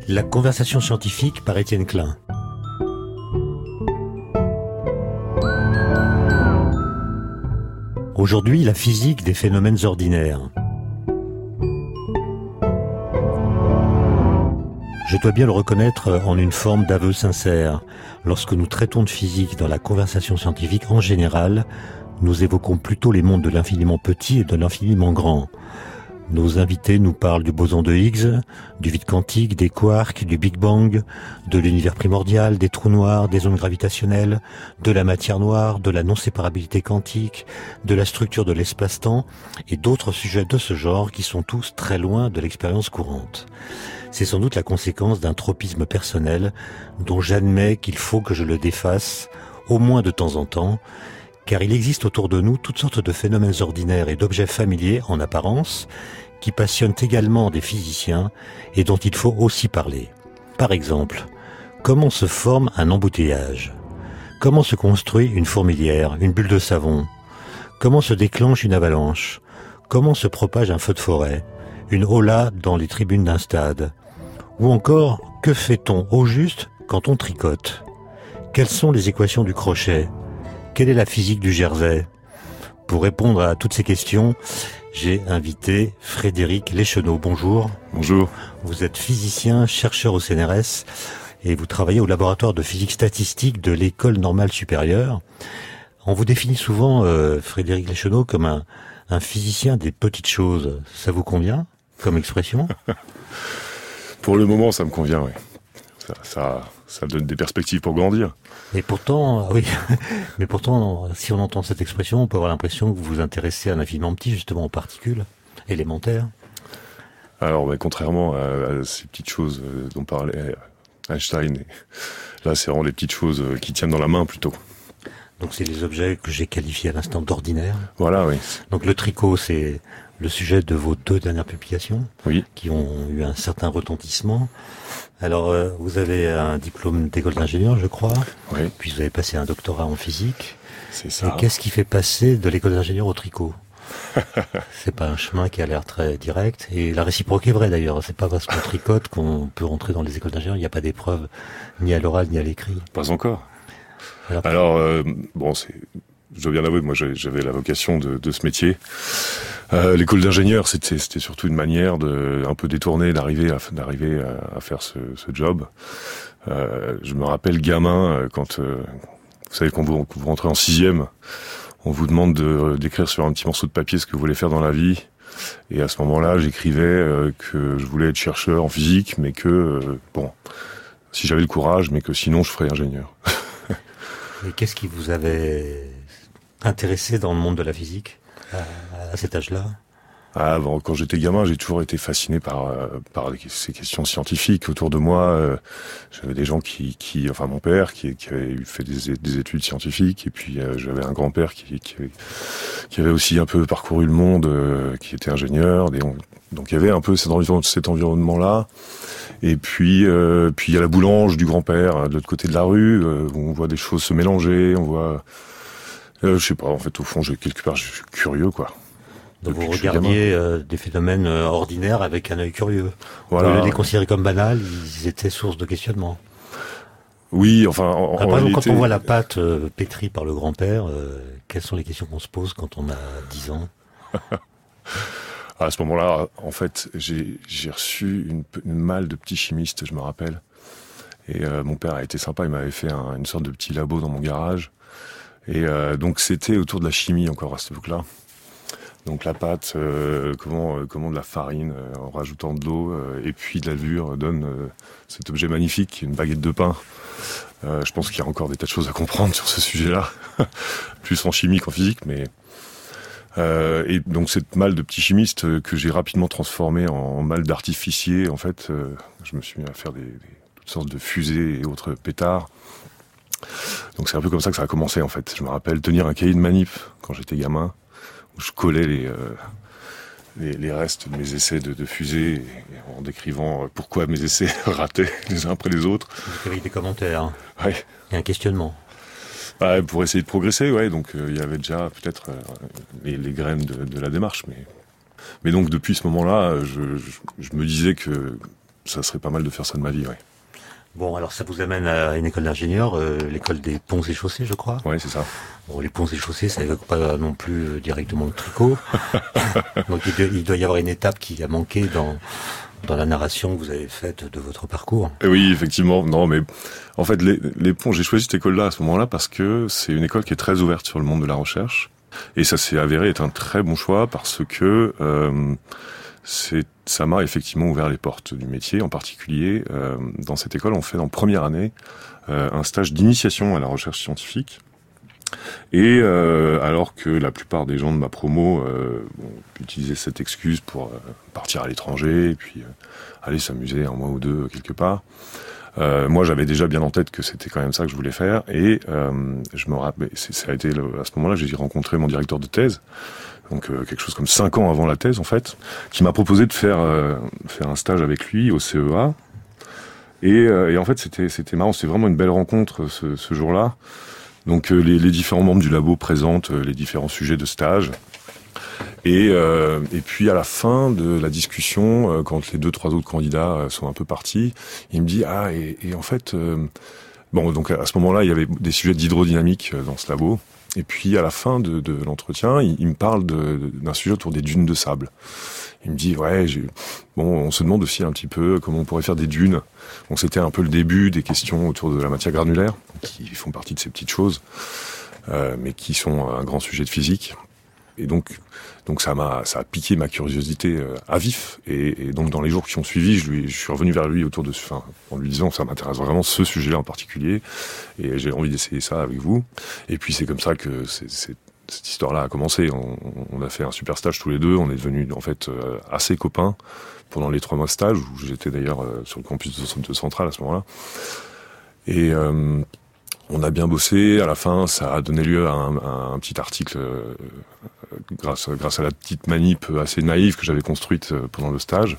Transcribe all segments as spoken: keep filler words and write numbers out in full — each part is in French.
La conversation scientifique par Étienne Klein. Aujourd'hui, la physique des phénomènes ordinaires. Je dois bien le reconnaître en une forme d'aveu sincère. Lorsque nous traitons de physique dans la conversation scientifique en général, nous évoquons plutôt les mondes de l'infiniment petit et de l'infiniment grand. Nos invités nous parlent du boson de Higgs, du vide quantique, des quarks, du Big Bang, de l'univers primordial, des trous noirs, des ondes gravitationnelles, de la matière noire, de la non-séparabilité quantique, de la structure de l'espace-temps et d'autres sujets de ce genre qui sont tous très loin de l'expérience courante. C'est sans doute la conséquence d'un tropisme personnel dont j'admets qu'il faut que je le défasse, au moins de temps en temps, car il existe autour de nous toutes sortes de phénomènes ordinaires et d'objets familiers en apparence qui passionnent également des physiciens et dont il faut aussi parler. Par exemple, comment se forme un embouteillage ? Comment se construit une fourmilière, une bulle de savon ? Comment se déclenche une avalanche ? Comment se propage un feu de forêt ? Une hola dans les tribunes d'un stade ? Ou encore, que fait-on au juste quand on tricote ? Quelles sont les équations du crochet ? Quelle est la physique du jersey ? Pour répondre à toutes ces questions, j'ai invité Frédéric Leschenault. Bonjour. Bonjour. Vous êtes physicien, chercheur au C N R S et vous travaillez au laboratoire de physique statistique de l'École normale supérieure. On vous définit souvent, euh, Frédéric Leschenault, comme un, un physicien des petites choses. Ça vous convient comme expression ? Pour le moment, ça me convient, oui. Ça, ça, ça donne des perspectives pour grandir. Et pourtant, oui, mais pourtant, si on entend cette expression, on peut avoir l'impression que vous vous intéressez à un infiniment petit, justement, aux particules élémentaires. Alors, bah, contrairement à, à ces petites choses dont parlait Einstein, là, c'est vraiment les petites choses qui tiennent dans la main, plutôt. Donc, c'est les objets que j'ai qualifiés à l'instant d'ordinaires. Voilà, oui. Donc, le tricot, c'est le sujet de vos deux dernières publications, oui, qui ont eu un certain retentissement. Alors, euh, vous avez un diplôme d'école d'ingénieur, je crois. Oui. Puis vous avez passé un doctorat en physique. C'est ça. Et qu'est-ce qui fait passer de l'école d'ingénieur au tricot ? C'est pas un chemin qui a l'air très direct. Et la réciproque est vraie d'ailleurs. C'est pas parce qu'on tricote qu'on peut rentrer dans les écoles d'ingénieur. Il n'y a pas d'épreuve ni à l'oral ni à l'écrit. Pas encore. Alors, Alors euh, bon, c'est... je dois bien avouer, moi j'avais la vocation de, de ce métier. Euh, l'école d'ingénieur, c'était, c'était surtout une manière de, un peu détournée d'arriver à, d'arriver à, à faire ce, ce job. Euh, je me rappelle gamin, quand euh, vous savez quand vous, quand vous rentrez en sixième, on vous demande de, d'écrire sur un petit morceau de papier ce que vous voulez faire dans la vie. Et à ce moment-là, j'écrivais euh, que je voulais être chercheur en physique, mais que, euh, bon, si j'avais le courage, mais que sinon je ferais ingénieur. Et qu'est-ce qui vous avait intéressé dans le monde de la physique à, à cet âge-là ? Ah, bon, quand j'étais gamin, j'ai toujours été fasciné par euh, par ces questions scientifiques. Autour de moi, euh, j'avais des gens qui, qui, enfin mon père qui, qui avait fait des, des études scientifiques, et puis euh, j'avais un grand-père qui, qui, avait, qui avait aussi un peu parcouru le monde, euh, qui était ingénieur. Des, on, donc il y avait un peu cet, environ, cet environnement-là. Et puis, euh, puis il y a la boulange du grand-père de l'autre côté de la rue, euh, où on voit des choses se mélanger, on voit, euh, je sais pas. En fait, au fond, j'ai quelque part, je suis curieux, quoi. Donc vous regardiez euh, des phénomènes euh, ordinaires avec un œil curieux. Voilà. Au lieu de les considérer comme banals, ils étaient source de questionnement. Oui, enfin, en, ah, en par exemple, réalité... quand on voit la pâte euh, pétrie par le grand-père, euh, quelles sont les questions qu'on se pose quand on a dix ans ? À ce moment-là, en fait, j'ai, j'ai reçu une, une malle de petits chimistes, je me rappelle. Et euh, mon père a été sympa, il m'avait fait un, une sorte de petit labo dans mon garage. Et euh, donc c'était autour de la chimie encore à cette époque-là. Donc la pâte, euh, comment, euh, comment de la farine euh, en rajoutant de l'eau euh, et puis de la levure donne euh, cet objet magnifique, une baguette de pain. Euh, je pense qu'il y a encore des tas de choses à comprendre sur ce sujet-là, plus en chimie qu'en physique, mais euh, et donc cette malle de petit chimiste euh, que j'ai rapidement transformée en, en malle d'artificier. En fait, euh, je me suis mis à faire des, des, toutes sortes de fusées et autres pétards. Donc c'est un peu comme ça que ça a commencé en fait. Je me rappelle tenir un cahier de manip quand j'étais gamin, où je collais les, euh, les, les restes de mes essais de, de fusée, et, et en décrivant pourquoi mes essais rataient les uns après les autres. Avec des commentaires. Ouais. Et un questionnement. Bah, pour essayer de progresser, ouais. Donc il euh, y avait déjà peut-être euh, les, les graines de, de la démarche, mais mais donc depuis ce moment-là, je, je, je me disais que ça serait pas mal de faire ça de ma vie, ouais. Bon, alors ça vous amène à une école d'ingénieur, euh, l'école des ponts et chaussées, je crois. Ouais, c'est ça. Bon, les ponts et chaussées, ça évoque pas non plus euh, directement le tricot. Donc il doit, il doit y avoir une étape qui a manqué dans dans la narration que vous avez faite de votre parcours. Et oui, effectivement. Non, mais en fait, les, les ponts, j'ai choisi cette école-là à ce moment-là parce que c'est une école qui est très ouverte sur le monde de la recherche. Et ça s'est avéré être un très bon choix parce que euh, c'est, ça m'a effectivement ouvert les portes du métier. En particulier, euh, dans cette école, on fait en première année euh, un stage d'initiation à la recherche scientifique. Et euh, alors que la plupart des gens de ma promo euh, bon, utilisaient cette excuse pour euh, partir à l'étranger et puis euh, aller s'amuser un mois ou deux quelque part, euh, moi j'avais déjà bien en tête que c'était quand même ça que je voulais faire. Et euh, je me rappelle, c'est, ça a été le, à ce moment-là j'ai rencontré mon directeur de thèse, donc euh, quelque chose comme cinq ans avant la thèse en fait, qui m'a proposé de faire euh, faire un stage avec lui au C E A. Et, euh, et en fait c'était c'était marrant, c'était vraiment une belle rencontre ce, ce jour-là. Donc euh, les, les différents membres du labo présentent euh, les différents sujets de stage. Et, euh, et puis à la fin de la discussion, euh, quand les deux trois autres candidats euh, sont un peu partis, il me dit ah et, et en fait euh, bon donc à ce moment-là il y avait des sujets d'hydrodynamique euh, dans ce labo. Et puis à la fin de, de l'entretien, il, il me parle de, de, d'un sujet autour des dunes de sable. Il me dit ouais j'ai... bon on se demande aussi un petit peu comment on pourrait faire des dunes. Donc c'était un peu le début des questions autour de la matière granulaire qui font partie de ces petites choses, euh, mais qui sont un grand sujet de physique. Et donc donc ça m'a ça a piqué ma curiosité euh, à vif. Et, et donc dans les jours qui ont suivi, je lui je suis revenu vers lui autour de enfin en lui disant ça m'intéresse vraiment ce sujet-là en particulier et j'ai envie d'essayer ça avec vous. Et puis c'est comme ça que c'est, c'est cette histoire-là a commencé. On, on a fait un super stage tous les deux. On est devenus en fait euh, assez copains pendant les trois mois de stage où j'étais d'ailleurs euh, sur le campus de, de Centrale à ce moment-là. Et euh, on a bien bossé. À la fin, ça a donné lieu à un, à un petit article euh, grâce, grâce à la petite manip assez naïve que j'avais construite pendant le stage.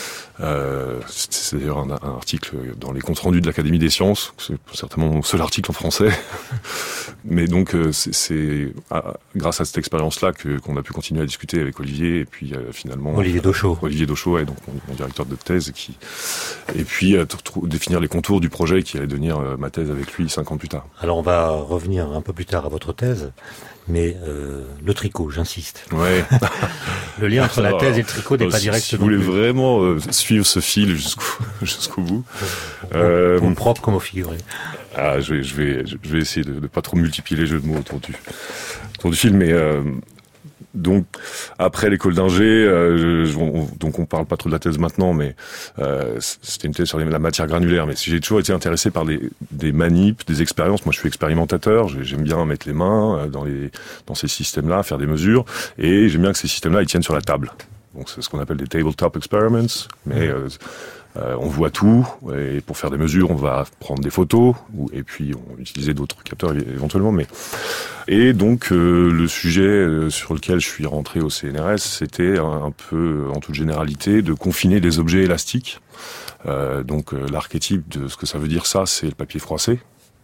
Euh, c'est, c'est d'ailleurs un, un article dans les comptes rendus de l'Académie des sciences. C'est certainement mon seul article en français. Mais donc, c'est, c'est à, grâce à cette expérience-là que, qu'on a pu continuer à discuter avec Olivier et puis euh, finalement... Olivier Dauchaud. Olivier Dauchaud, ouais, donc mon, mon directeur de thèse. Qui, et puis, euh, définir les contours du projet qui allait devenir euh, ma thèse avec lui cinq ans plus tard. Alors, on va revenir un peu plus tard à votre thèse. Mais euh, le tricot, j'insiste. Ouais. Le lien entre la thèse et le tricot n'est euh, pas direct. Si vous voulez vraiment euh, suivre ce fil jusqu'au jusqu'au bout, au, euh, au propre comme au figuré. Ah, je vais je vais je vais essayer de ne pas trop multiplier les jeux de mots autour du autour du fil, mais euh, donc après l'école d'ingé, euh, je, on, donc on parle pas trop de la thèse maintenant, mais euh, c'était une thèse sur les, la matière granulaire. Mais j'ai toujours été intéressé par des, des manips, des expériences. Moi, je suis expérimentateur. J'aime bien mettre les mains dans les dans ces systèmes-là, faire des mesures, et j'aime bien que ces systèmes-là ils tiennent sur la table. Donc c'est ce qu'on appelle des tabletop experiments, mais mmh. euh, Euh, on voit tout, et pour faire des mesures, on va prendre des photos, ou, et puis on va utiliser d'autres capteurs éventuellement. Mais et donc euh, le sujet sur lequel je suis rentré au C N R S, c'était un, un peu, en toute généralité, de confiner des objets élastiques. Euh, donc euh, l'archétype de ce que ça veut dire, ça, c'est le papier froissé.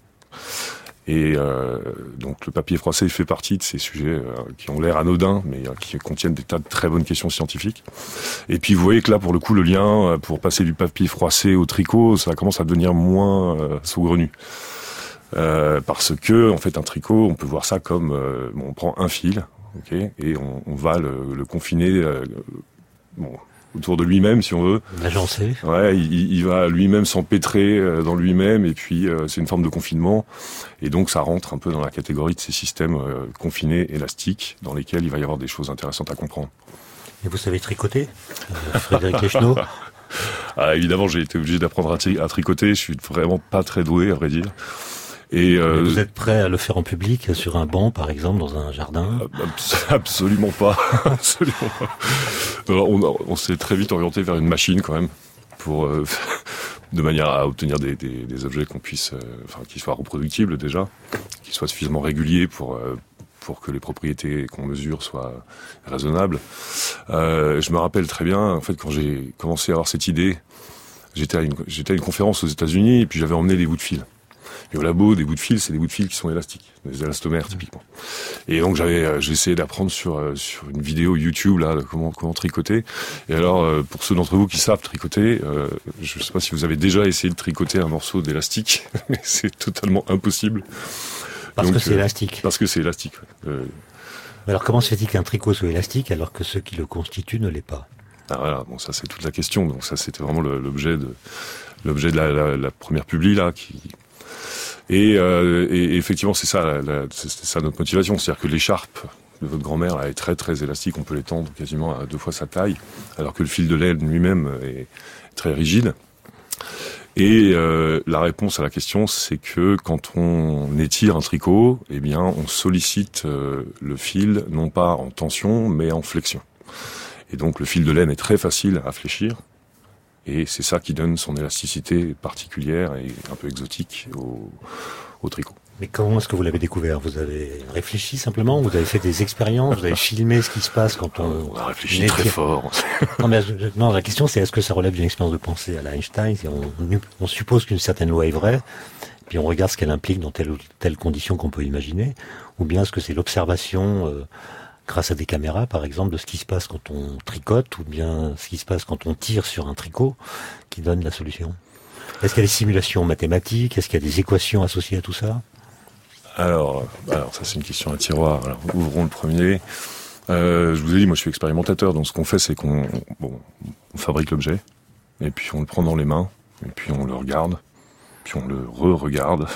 Et euh, donc le papier froissé fait partie de ces sujets euh, qui ont l'air anodins, mais euh, qui contiennent des tas de très bonnes questions scientifiques. Et puis vous voyez que là, pour le coup, le lien, euh, pour passer du papier froissé au tricot, ça commence à devenir moins euh, saugrenu. Euh, parce que, en fait, un tricot, on peut voir ça comme, euh, bon, on prend un fil, ok, et on, on va le, le confiner, euh, bon, autour de lui-même, si on veut. L'agencer. Ouais, il, il va lui-même s'empêtrer dans lui-même, et puis euh, c'est une forme de confinement. Et donc ça rentre un peu dans la catégorie de ces systèmes euh, confinés, élastiques, dans lesquels il va y avoir des choses intéressantes à comprendre. Et vous savez tricoter, euh, Frédéric Echnaud? Ah, évidemment, j'ai été obligé d'apprendre à, tri- à tricoter. Je suis vraiment pas très doué, à vrai dire. Et euh, vous êtes prêt à le faire en public, sur un banc, par exemple, dans un jardin? Absolument pas. Absolument pas. Alors, on, on s'est très vite orienté vers une machine, quand même, pour euh, de manière à obtenir des, des, des objets qu'on puisse, euh, enfin, qui soient reproductibles déjà, qui soient suffisamment réguliers pour euh, pour que les propriétés qu'on mesure soient raisonnables. Euh, je me rappelle très bien, en fait, quand j'ai commencé à avoir cette idée, j'étais à une, j'étais à une conférence aux États-Unis et puis j'avais emmené des bouts de fil. Et au labo, des bouts de fil, c'est des bouts de fil qui sont élastiques, des élastomères typiquement. Et donc j'avais, j'ai essayé d'apprendre sur sur une vidéo YouTube là, de comment comment tricoter. Et alors pour ceux d'entre vous qui savent tricoter, euh, je sais pas si vous avez déjà essayé de tricoter un morceau d'élastique, mais c'est totalement impossible. Parce donc, que c'est euh, élastique. Parce que c'est élastique. Ouais. Euh, Alors comment se fait-il qu'un tricot soit élastique alors que ce qui le constitue ne l'est pas? Ah voilà, bon ça c'est toute la question. Donc ça c'était vraiment le, l'objet de l'objet de la, la, la première publi là qui et, euh, et effectivement c'est ça la, la, c'est ça notre motivation, c'est-à-dire que l'écharpe de votre grand-mère là, est très très élastique, on peut l'étendre quasiment à deux fois sa taille, alors que le fil de laine lui-même est très rigide. Et euh, la réponse à la question, c'est que quand on étire un tricot, eh bien on sollicite euh, le fil non pas en tension mais en flexion. Et donc le fil de laine est très facile à fléchir, et c'est ça qui donne son élasticité particulière et un peu exotique au, au tricot. Mais comment est-ce que vous l'avez découvert? Vous avez réfléchi simplement? Vous avez fait des expériences? Vous avez filmé ce qui se passe quand on... On a réfléchi étire... très fort. non, mais, non, la question c'est est-ce que ça relève d'une expérience de pensée à la Einstein? on, on suppose qu'une certaine loi est vraie, puis on regarde ce qu'elle implique dans telle ou telle condition qu'on peut imaginer, ou bien est-ce que c'est l'observation... Euh, grâce à des caméras, par exemple, de ce qui se passe quand on tricote, ou bien ce qui se passe quand on tire sur un tricot, qui donne la solution? Est-ce qu'il y a des simulations mathématiques? Est-ce qu'il y a des équations associées à tout ça? Alors, alors ça c'est une question à tiroir. Alors, ouvrons le premier. Euh, je vous ai dit, moi je suis expérimentateur, donc ce qu'on fait c'est qu'on bon, on fabrique l'objet, et puis on le prend dans les mains, et puis on le regarde, puis on le re-regarde.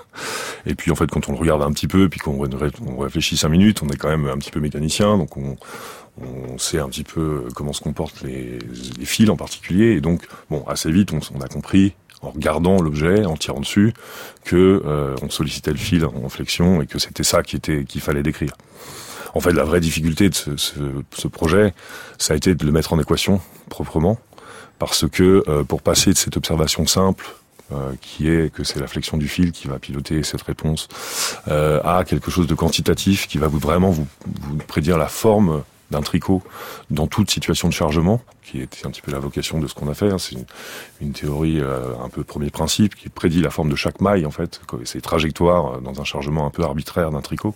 Et puis en fait, quand on le regarde un petit peu, puis qu'on on réfléchit cinq minutes, on est quand même un petit peu mécanicien, donc on, on sait un petit peu comment se comportent les, les fils en particulier. Et donc, bon, assez vite, on, on a compris, en regardant l'objet, en tirant dessus, que euh, on sollicitait le fil en flexion et que c'était ça qui était qu'il fallait décrire. En fait, la vraie difficulté de ce, ce, ce projet, ça a été de le mettre en équation proprement, parce que euh, pour passer de cette observation simple, Euh, qui est que c'est la flexion du fil qui va piloter cette réponse, euh, à quelque chose de quantitatif qui va vous vraiment vous, vous prédire la forme d'un tricot dans toute situation de chargement, qui était un petit peu la vocation de ce qu'on a fait. Hein. C'est une, une théorie euh, un peu premier principe qui prédit la forme de chaque maille en fait, ses trajectoires dans un chargement un peu arbitraire d'un tricot.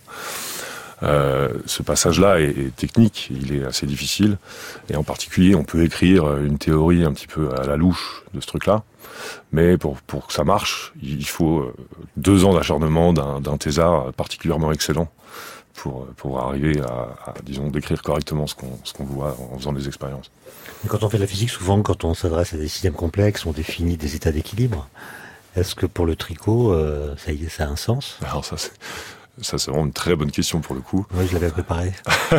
Euh, ce passage-là est, est technique, il est assez difficile, et en particulier on peut écrire une théorie un petit peu à la louche de ce truc-là, mais pour, pour que ça marche, il faut deux ans d'acharnement d'un, d'un thésard particulièrement excellent pour, pour arriver à, à, disons, décrire correctement ce qu'on, ce qu'on voit en faisant des expériences. Et quand on fait de la physique, souvent quand on s'adresse à des systèmes complexes, on définit des états d'équilibre. Est-ce que pour le tricot, euh, ça y est, ça a un sens? Alors ça c'est... Ça, c'est vraiment une très bonne question pour le coup. Oui, je l'avais préparé.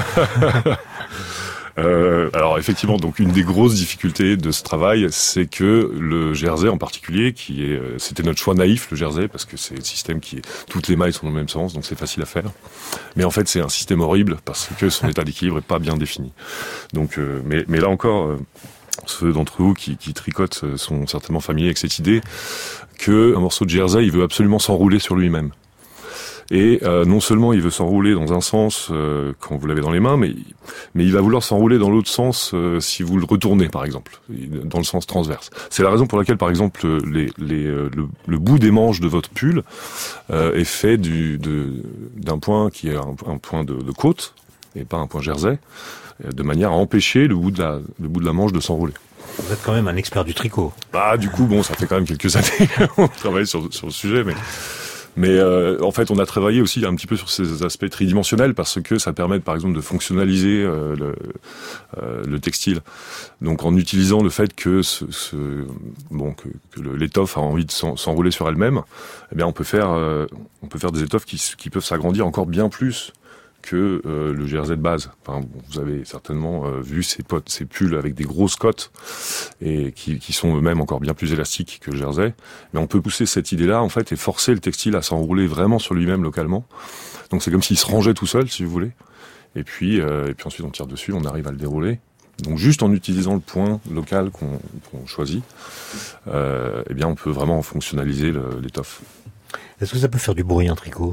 euh, alors, effectivement, donc une des grosses difficultés de ce travail, c'est que le jersey en particulier, qui est, c'était notre choix naïf, le jersey, parce que c'est le système qui est, toutes les mailles sont dans le même sens, donc c'est facile à faire. Mais en fait, c'est un système horrible parce que son état d'équilibre est pas bien défini. Donc, euh, mais, mais là encore, euh, ceux d'entre vous qui, qui tricotent sont certainement familiers avec cette idée que un morceau de jersey, il veut absolument s'enrouler sur lui-même. Et euh, non seulement il veut s'enrouler dans un sens euh, quand vous l'avez dans les mains, mais mais il va vouloir s'enrouler dans l'autre sens euh, si vous le retournez, par exemple, dans le sens transverse. C'est la raison pour laquelle, par exemple, les, les, le, le bout des manches de votre pull euh, est fait du, de, d'un point qui est un, un point de, de côte et pas un point jersey, de manière à empêcher le bout de la, le bout de la manche de s'enrouler. Vous êtes quand même un expert du tricot. Bah, du coup, bon, ça fait quand même quelques années qu'on travaille sur, sur le sujet, mais... Mais euh, en fait, on a travaillé aussi un petit peu sur ces aspects tridimensionnels parce que ça permet, par exemple, de fonctionnaliser euh, le, euh, le textile. Donc, en utilisant le fait que, ce, ce, bon, que, que le, l'étoffe a envie de s'enrouler sur elle-même, eh bien, on peut faire, euh, on peut faire des étoffes qui, qui peuvent s'agrandir encore bien plus que euh, le jersey de base. Enfin, vous avez certainement euh, vu ces, potes, ces pulls avec des grosses cottes et qui, qui sont eux-mêmes encore bien plus élastiques que le jersey. Mais on peut pousser cette idée-là en fait et forcer le textile à s'enrouler vraiment sur lui-même localement. Donc c'est comme s'il se rangeait tout seul, si vous voulez. Et puis, euh, et puis ensuite on tire dessus, on arrive à le dérouler. Donc juste en utilisant le point local qu'on, qu'on choisit, euh, eh bien on peut vraiment fonctionnaliser le, l'étoffe. Est-ce que ça peut faire du bruit un tricot?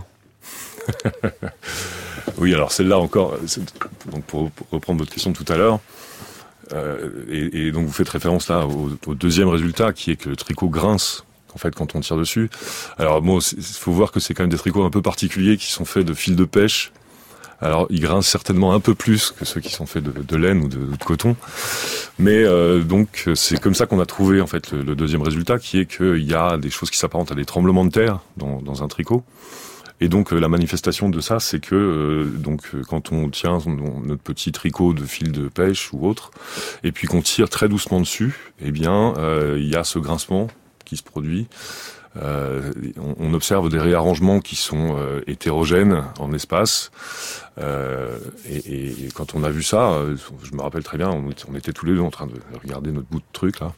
Oui, alors celle-là encore, donc pour, pour reprendre votre question de tout à l'heure, euh, et, et donc vous faites référence là au, au deuxième résultat qui est que le tricot grince en fait quand on tire dessus. Alors bon, il faut voir que c'est quand même des tricots un peu particuliers qui sont faits de fils de pêche. Alors ils grincent certainement un peu plus que ceux qui sont faits de, de laine ou de, de coton, mais euh, donc c'est comme ça qu'on a trouvé en fait le, le deuxième résultat, qui est qu'il y a des choses qui s'apparentent à des tremblements de terre dans, dans un tricot. Et donc euh, la manifestation de ça, c'est que euh, donc euh, quand on tient son, notre petit tricot de fil de pêche ou autre, et puis qu'on tire très doucement dessus, eh bien euh, il y a ce grincement qui se produit. Euh, on, on observe des réarrangements qui sont euh, hétérogènes en espace. Euh, et, et, et quand on a vu ça, euh, je me rappelle très bien, on, on était tous les deux en train de regarder notre bout de truc là.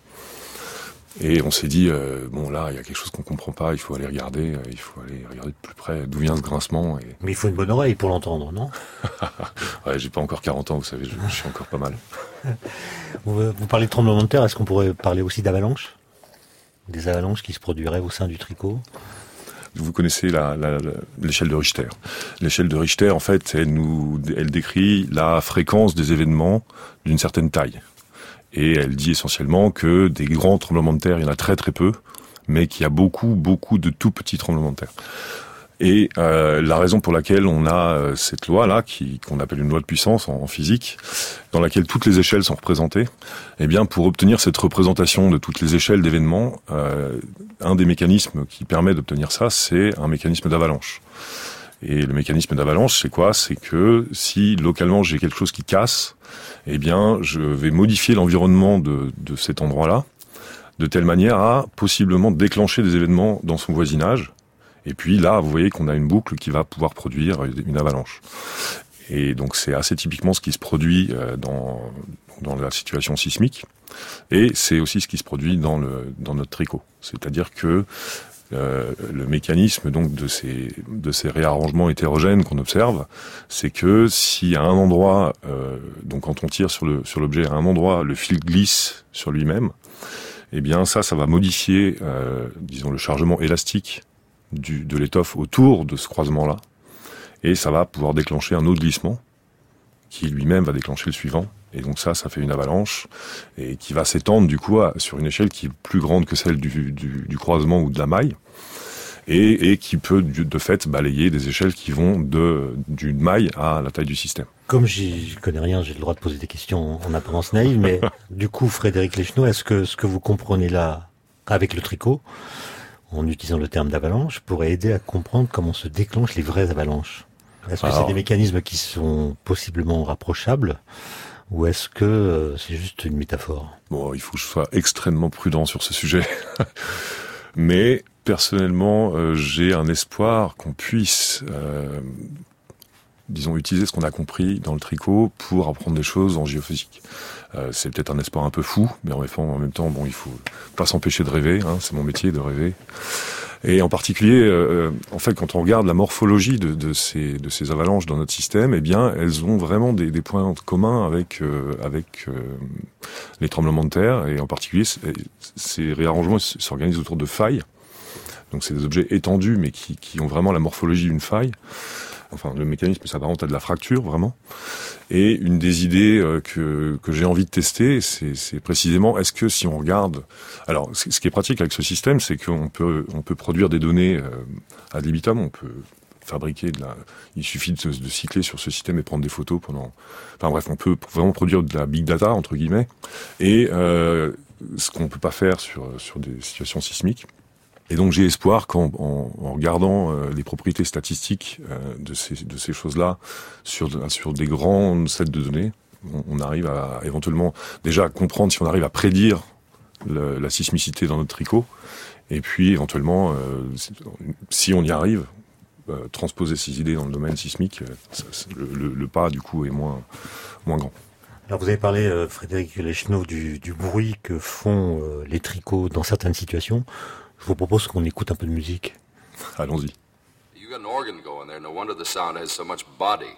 Et on s'est dit, euh, bon là, il y a quelque chose qu'on comprend pas, il faut aller regarder, euh, il faut aller regarder de plus près d'où vient ce grincement. Et... Mais il faut une bonne oreille pour l'entendre, non? Ouais, j'ai pas encore quarante ans, vous savez, je, je suis encore pas mal. Vous, vous parlez de tremblement de terre, est-ce qu'on pourrait parler aussi d'avalanches? Des avalanches qui se produiraient au sein du tricot? Vous connaissez la, la, la, l'échelle de Richter. L'échelle de Richter, en fait, elle nous, elle décrit la fréquence des événements d'une certaine taille. Et elle dit essentiellement que des grands tremblements de terre, il y en a très très peu, mais qu'il y a beaucoup, beaucoup de tout petits tremblements de terre. Et euh, la raison pour laquelle on a euh, cette loi-là, qui, qu'on appelle une loi de puissance en, en physique, dans laquelle toutes les échelles sont représentées, eh bien, pour obtenir cette représentation de toutes les échelles d'événements, euh, un des mécanismes qui permet d'obtenir ça, c'est un mécanisme d'avalanche. Et le mécanisme d'avalanche, c'est quoi? C'est que si localement j'ai quelque chose qui casse, eh bien, je vais modifier l'environnement de, de cet endroit-là, de telle manière à possiblement déclencher des événements dans son voisinage. Et puis là, vous voyez qu'on a une boucle qui va pouvoir produire une avalanche. Et donc c'est assez typiquement ce qui se produit dans, dans la situation sismique. Et c'est aussi ce qui se produit dans, le, dans notre tricot. C'est-à-dire que Euh, le mécanisme donc de ces de ces réarrangements hétérogènes qu'on observe, c'est que si à un endroit, euh, donc quand on tire sur le sur l'objet à un endroit, le fil glisse sur lui-même, eh bien ça, ça va modifier, euh, disons le chargement élastique du de l'étoffe autour de ce croisement-là, et ça va pouvoir déclencher un autre glissement qui lui-même va déclencher le suivant. Et donc ça, ça fait une avalanche et qui va s'étendre du coup à, sur une échelle qui est plus grande que celle du, du, du croisement ou de la maille, et, et qui peut de fait balayer des échelles qui vont de d'une maille à la taille du système. Comme j'y connais rien, j'ai le droit de poser des questions en apparence naïve, mais du coup, Frédéric Lechneau, est-ce que ce que vous comprenez là avec le tricot, en utilisant le terme d'avalanche, pourrait aider à comprendre comment se déclenchent les vraies avalanches? Est-ce que Alors... c'est des mécanismes qui sont possiblement rapprochables? Ou est-ce que euh, c'est juste une métaphore? Bon, il faut que je sois extrêmement prudent sur ce sujet. Mais personnellement, euh, j'ai un espoir qu'on puisse, euh, disons, utiliser ce qu'on a compris dans le tricot pour apprendre des choses en géophysique. Euh, c'est peut-être un espoir un peu fou, mais en même temps, en même temps bon, il faut pas s'empêcher de rêver. Hein, c'est mon métier de rêver. Et en particulier, euh, en fait, quand on regarde la morphologie de, de ces de ces avalanches dans notre système, eh bien, elles ont vraiment des, des points communs avec euh, avec euh, les tremblements de terre, et en particulier, ces réarrangements s'organisent autour de failles. Donc, c'est des objets étendus, mais qui qui ont vraiment la morphologie d'une faille. Enfin, le mécanisme s'apparente à de la fracture, vraiment. Et une des idées euh, que que j'ai envie de tester, c'est, c'est précisément, est-ce que si on regarde... Alors, ce qui est pratique avec ce système, c'est qu'on peut on peut produire des données euh, ad libitum, on peut fabriquer de la... Il suffit de, de cycler sur ce système et prendre des photos pendant... Enfin bref, on peut vraiment produire de la big data, entre guillemets, et euh, ce qu'on peut pas faire sur sur des situations sismiques. Et donc j'ai espoir qu'en en, en regardant euh, les propriétés statistiques euh, de ces de ces choses-là sur sur des grands sets de données, on, on arrive à éventuellement déjà comprendre si on arrive à prédire le, la sismicité dans notre tricot, et puis éventuellement, euh, si on y arrive, euh, transposer ces idées dans le domaine sismique, euh, ça, le, le, le pas du coup est moins moins grand. Alors vous avez parlé, euh, Frédéric Lechneau, du, du bruit que font euh, les tricots dans certaines situations. Je vous propose qu'on écoute un peu de musique. Allons-y. You got an organ going there. No wonder the sound has so much body.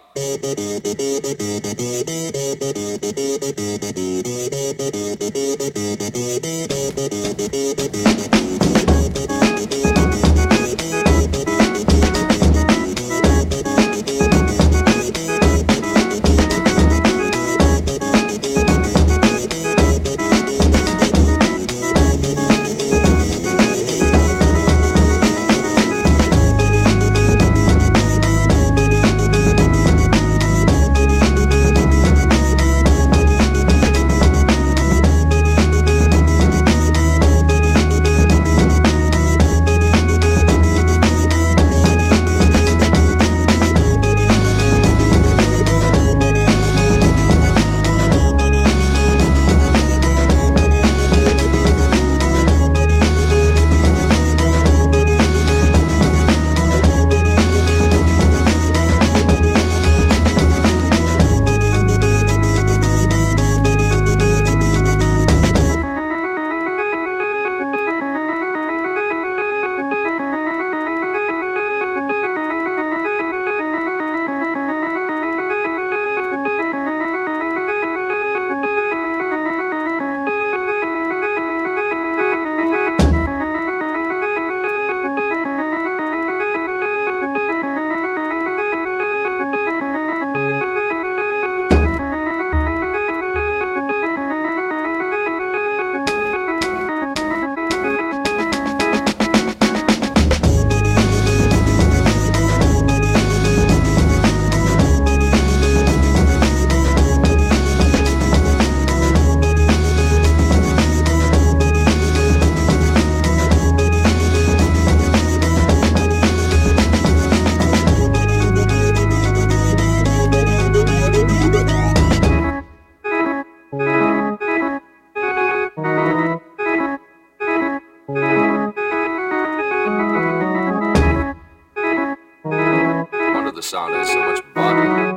sound has so much body.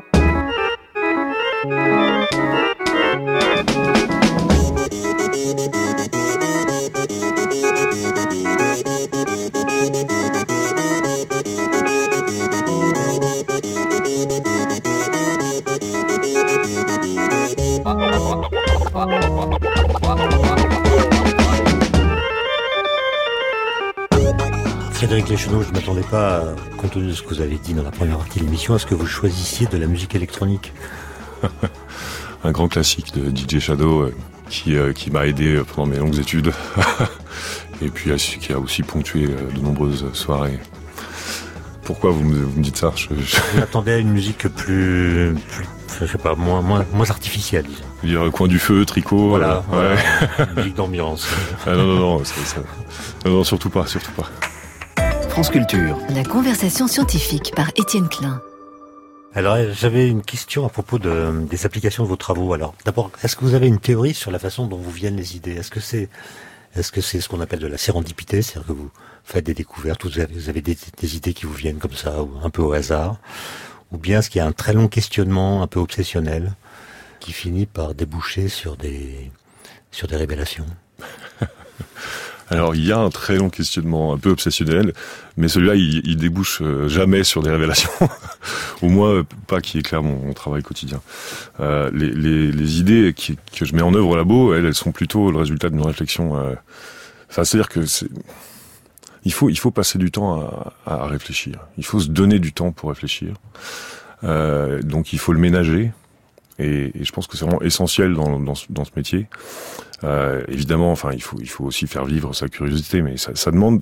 Frédéric Leschenault, je ne m'attendais pas, compte tenu de ce que vous avez dit dans la première partie de l'émission, à ce que vous choisissiez de la musique électronique. Un grand classique de D J Shadow euh, qui, euh, qui m'a aidé pendant mes longues études et puis qui a aussi ponctué euh, de nombreuses soirées. Pourquoi vous me, vous me dites ça? je, je... Je m'attendais à une musique plus, plus je sais pas, moins, moins, moins artificielle, disons. Vous dire coin du feu, tricot. Voilà, euh, voilà. Ouais. Une musique d'ambiance. Ah non, non, non, ça, ça... non, non, surtout pas, surtout pas. France Culture. La conversation scientifique par Étienne Klein. Alors, j'avais une question à propos de, des applications de vos travaux. Alors, d'abord, est-ce que vous avez une théorie sur la façon dont vous viennent les idées? Est-ce que c'est, est-ce que c'est ce qu'on appelle de la sérendipité, c'est-à-dire que vous faites des découvertes, vous avez, vous avez des, des idées qui vous viennent comme ça, ou un peu au hasard, ou bien est-ce qu'il y a un très long questionnement, un peu obsessionnel, qui finit par déboucher sur des, sur des révélations? Alors, il y a un très long questionnement, un peu obsessionnel, mais celui-là, il, il débouche jamais sur des révélations. Au moins, pas qui éclaire mon, mon travail quotidien. Euh, les, les, les idées qui, que je mets en œuvre au labo, elles, elles sont plutôt le résultat d'une réflexion. Euh... Enfin, c'est-à-dire que c'est... il faut, il faut passer du temps à, à réfléchir. Il faut se donner du temps pour réfléchir. Euh, donc, il faut le ménager. Et, et je pense que c'est vraiment essentiel dans, dans, ce, dans ce métier. Euh, évidemment, enfin, il faut, il faut aussi faire vivre sa curiosité, mais ça, ça demande,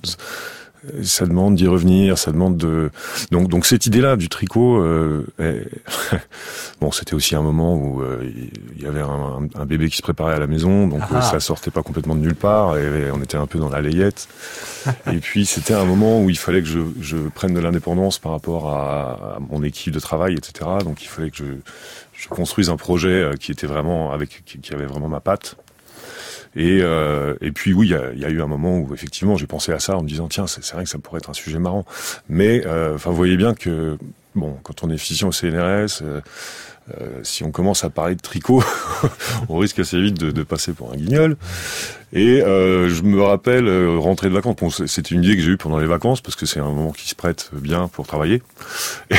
ça demande d'y revenir, ça demande de. Donc, donc cette idée-là du tricot, euh, est... bon, c'était aussi un moment où euh, il y avait un, un bébé qui se préparait à la maison, donc ah. ça sortait pas complètement de nulle part, et on était un peu dans la layette. Et puis c'était un moment où il fallait que je, je prenne de l'indépendance par rapport à, à mon équipe de travail, et cetera. Donc il fallait que je je construise un projet qui était vraiment avec, qui avait vraiment ma patte. Et, euh, et puis oui, il y a, y a eu un moment où effectivement j'ai pensé à ça en me disant tiens, c'est, c'est vrai que ça pourrait être un sujet marrant. Mais enfin, euh, vous voyez bien que bon, quand on est physicien au C N R S, euh, euh, si on commence à parler de tricot, on risque assez vite de, de passer pour un guignol. Et euh, je me rappelle euh, rentrer de vacances. Bon, c'était une idée que j'ai eue pendant les vacances parce que c'est un moment qui se prête bien pour travailler. Et,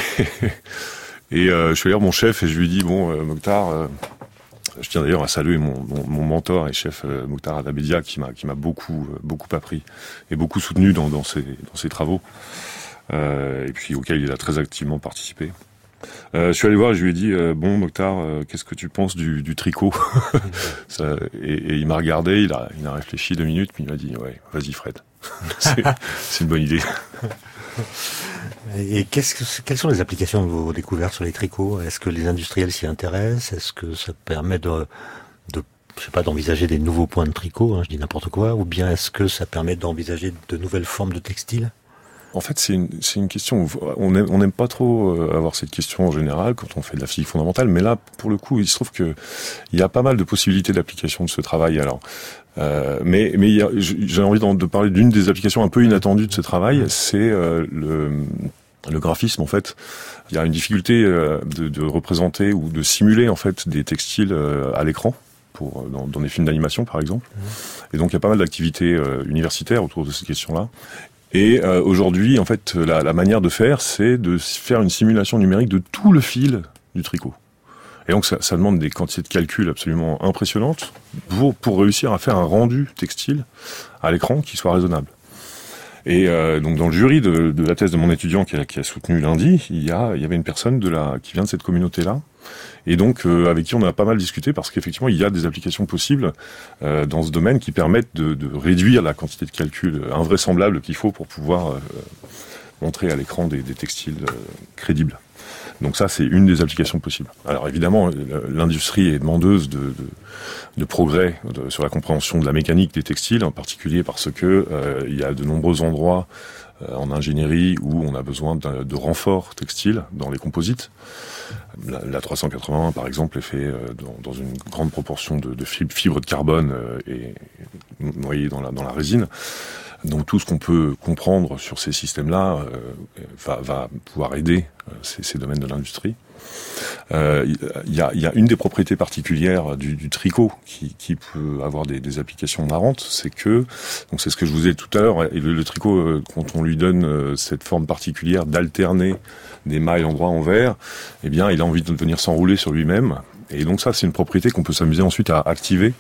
Et euh, je suis allé voir mon chef et je lui ai dit bon euh, Mokhtar, euh, je tiens d'ailleurs à saluer mon, mon, mon mentor et chef euh, Mokhtar Adabedia qui m'a qui m'a beaucoup euh, beaucoup appris et beaucoup soutenu dans dans ses dans ses travaux euh, et puis auquel il a très activement participé. Euh, je suis allé voir et je lui ai dit euh, bon Mokhtar, euh, qu'est-ce que tu penses du, du tricot? Ça, et, et il m'a regardé, il a il a réfléchi deux minutes puis il m'a dit ouais vas-y Fred, c'est, c'est une bonne idée. Et qu'est-ce que, quelles sont les applications de vos découvertes sur les tricots? Est-ce que les industriels s'y intéressent? Est-ce que ça permet de, de je sais pas, d'envisager des nouveaux points de tricot, hein, je dis n'importe quoi, ou bien est-ce que ça permet d'envisager de nouvelles formes de textiles? En fait, c'est une, c'est une question, on aime, on n'aime pas trop avoir cette question en général quand on fait de la physique fondamentale, mais là, pour le coup, il se trouve que il y a pas mal de possibilités d'application de ce travail. Alors, euh, mais, mais il y a, j'ai envie de parler d'une des applications un peu inattendues de ce travail, c'est euh, le, le graphisme. En fait, il y a une difficulté euh, de, de représenter ou de simuler en fait des textiles euh, à l'écran. Pour, dans, dans des films d'animation, par exemple. Et donc, il y a pas mal d'activités euh, universitaires autour de cette question-là. Et euh, aujourd'hui, en fait, la, la manière de faire, c'est de faire une simulation numérique de tout le fil du tricot. Et donc, ça, ça demande des quantités de calcul absolument impressionnantes pour, pour réussir à faire un rendu textile à l'écran qui soit raisonnable. Et euh, donc, dans le jury de, de la thèse de mon étudiant qui a, qui a soutenu lundi, il y, a, il y avait une personne de la, qui vient de cette communauté-là, et donc euh, avec qui on a pas mal discuté parce qu'effectivement il y a des applications possibles euh, dans ce domaine qui permettent de, de réduire la quantité de calcul invraisemblable qu'il faut pour pouvoir euh, montrer à l'écran des, des textiles euh, crédibles. Donc ça c'est une des applications possibles. Alors évidemment l'industrie est demandeuse de, de, de progrès de, sur la compréhension de la mécanique des textiles, en particulier parce que euh, il y a de nombreux endroits euh, en ingénierie où on a besoin de, de renforts textiles dans les composites. La, la trois cent quatre-vingt-un, par exemple, est fait euh, dans, dans une grande proportion de, de fibres de carbone euh, et noyées dans la, dans la résine. Donc tout ce qu'on peut comprendre sur ces systèmes-là euh, va, va pouvoir aider euh, ces, ces domaines de l'industrie. Euh, il y a, il y a une des propriétés particulières du, du tricot qui, qui peut avoir des, des applications marrantes, c'est que, donc c'est ce que je vous ai dit tout à l'heure, le, le tricot, euh, quand on lui donne euh, cette forme particulière d'alterner des mailles en droit envers, eh bien, il a envie de venir s'enrouler sur lui-même. Et donc ça, c'est une propriété qu'on peut s'amuser ensuite à activer.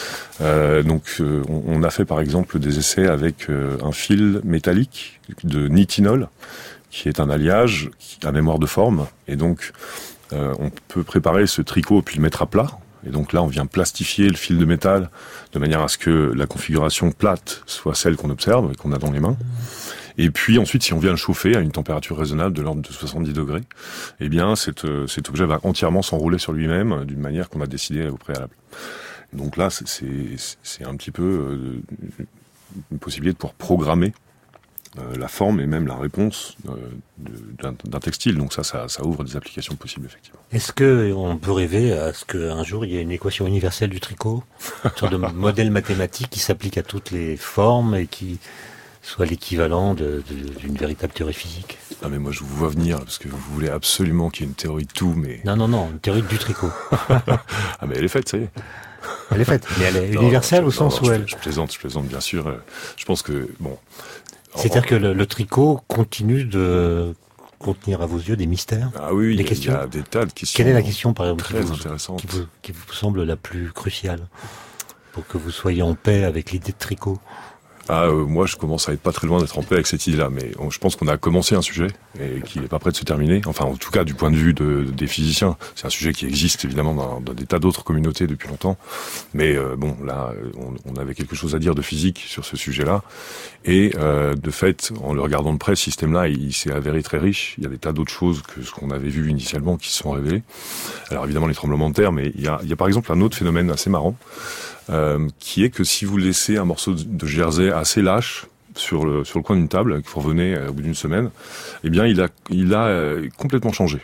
Euh, donc, euh, on, on a fait par exemple des essais avec euh, un fil métallique de nitinol, qui est un alliage à mémoire de forme. Et donc, euh, on peut préparer ce tricot puis le mettre à plat. Et donc là, on vient plastifier le fil de métal de manière à ce que la configuration plate soit celle qu'on observe et qu'on a dans les mains. Et puis ensuite, si on vient le chauffer à une température raisonnable de l'ordre de soixante-dix degrés, eh bien, cet, cet objet va entièrement s'enrouler sur lui-même d'une manière qu'on a décidé au préalable. Donc là, c'est, c'est, c'est un petit peu euh, une possibilité de pouvoir programmer euh, la forme et même la réponse euh, de, d'un, d'un textile. Donc ça, ça, ça ouvre des applications possibles, effectivement. Est-ce que on peut rêver à ce qu'un jour, il y ait une équation universelle du tricot, une sorte de modèle mathématique qui s'applique à toutes les formes et qui soit l'équivalent de, de, d'une véritable théorie physique? Ah mais moi je vous vois venir, parce que vous voulez absolument qu'il y ait une théorie de tout, mais... Non, non, non, une théorie du tricot. Ah mais elle est faite, ça y est. Elle est faite, mais elle est non, universelle non, au sens non, où je, elle... Je plaisante, je plaisante, bien sûr. Je pense que, bon... C'est-à-dire en... que le, le tricot continue de contenir à vos yeux des mystères? Ah oui, des il questions. y a des tas de questions. Quelle est la question, par exemple, très qui vous, intéressante. Qui, vous, qui vous semble la plus cruciale pour que vous soyez en paix avec l'idée de tricot? Ah, euh, moi, je commence à être pas très loin d'être en paix avec cette idée-là, mais on, je pense qu'on a commencé un sujet et qu'il n'est pas prêt de se terminer. Enfin, en tout cas, du point de vue de, de, des physiciens, c'est un sujet qui existe évidemment dans, dans des tas d'autres communautés depuis longtemps. Mais euh, bon, là, on, on avait quelque chose à dire de physique sur ce sujet-là. Et euh, de fait, en le regardant de près, ce système-là, il, il s'est avéré très riche. Il y a des tas d'autres choses que ce qu'on avait vu initialement qui se sont révélées. Alors évidemment, les tremblements de terre, mais il y a, il y a par exemple un autre phénomène assez marrant. Euh, qui est que si vous laissez un morceau de jersey assez lâche sur le sur le coin d'une table, que vous revenez euh, au bout d'une semaine, eh bien il a il a euh, complètement changé.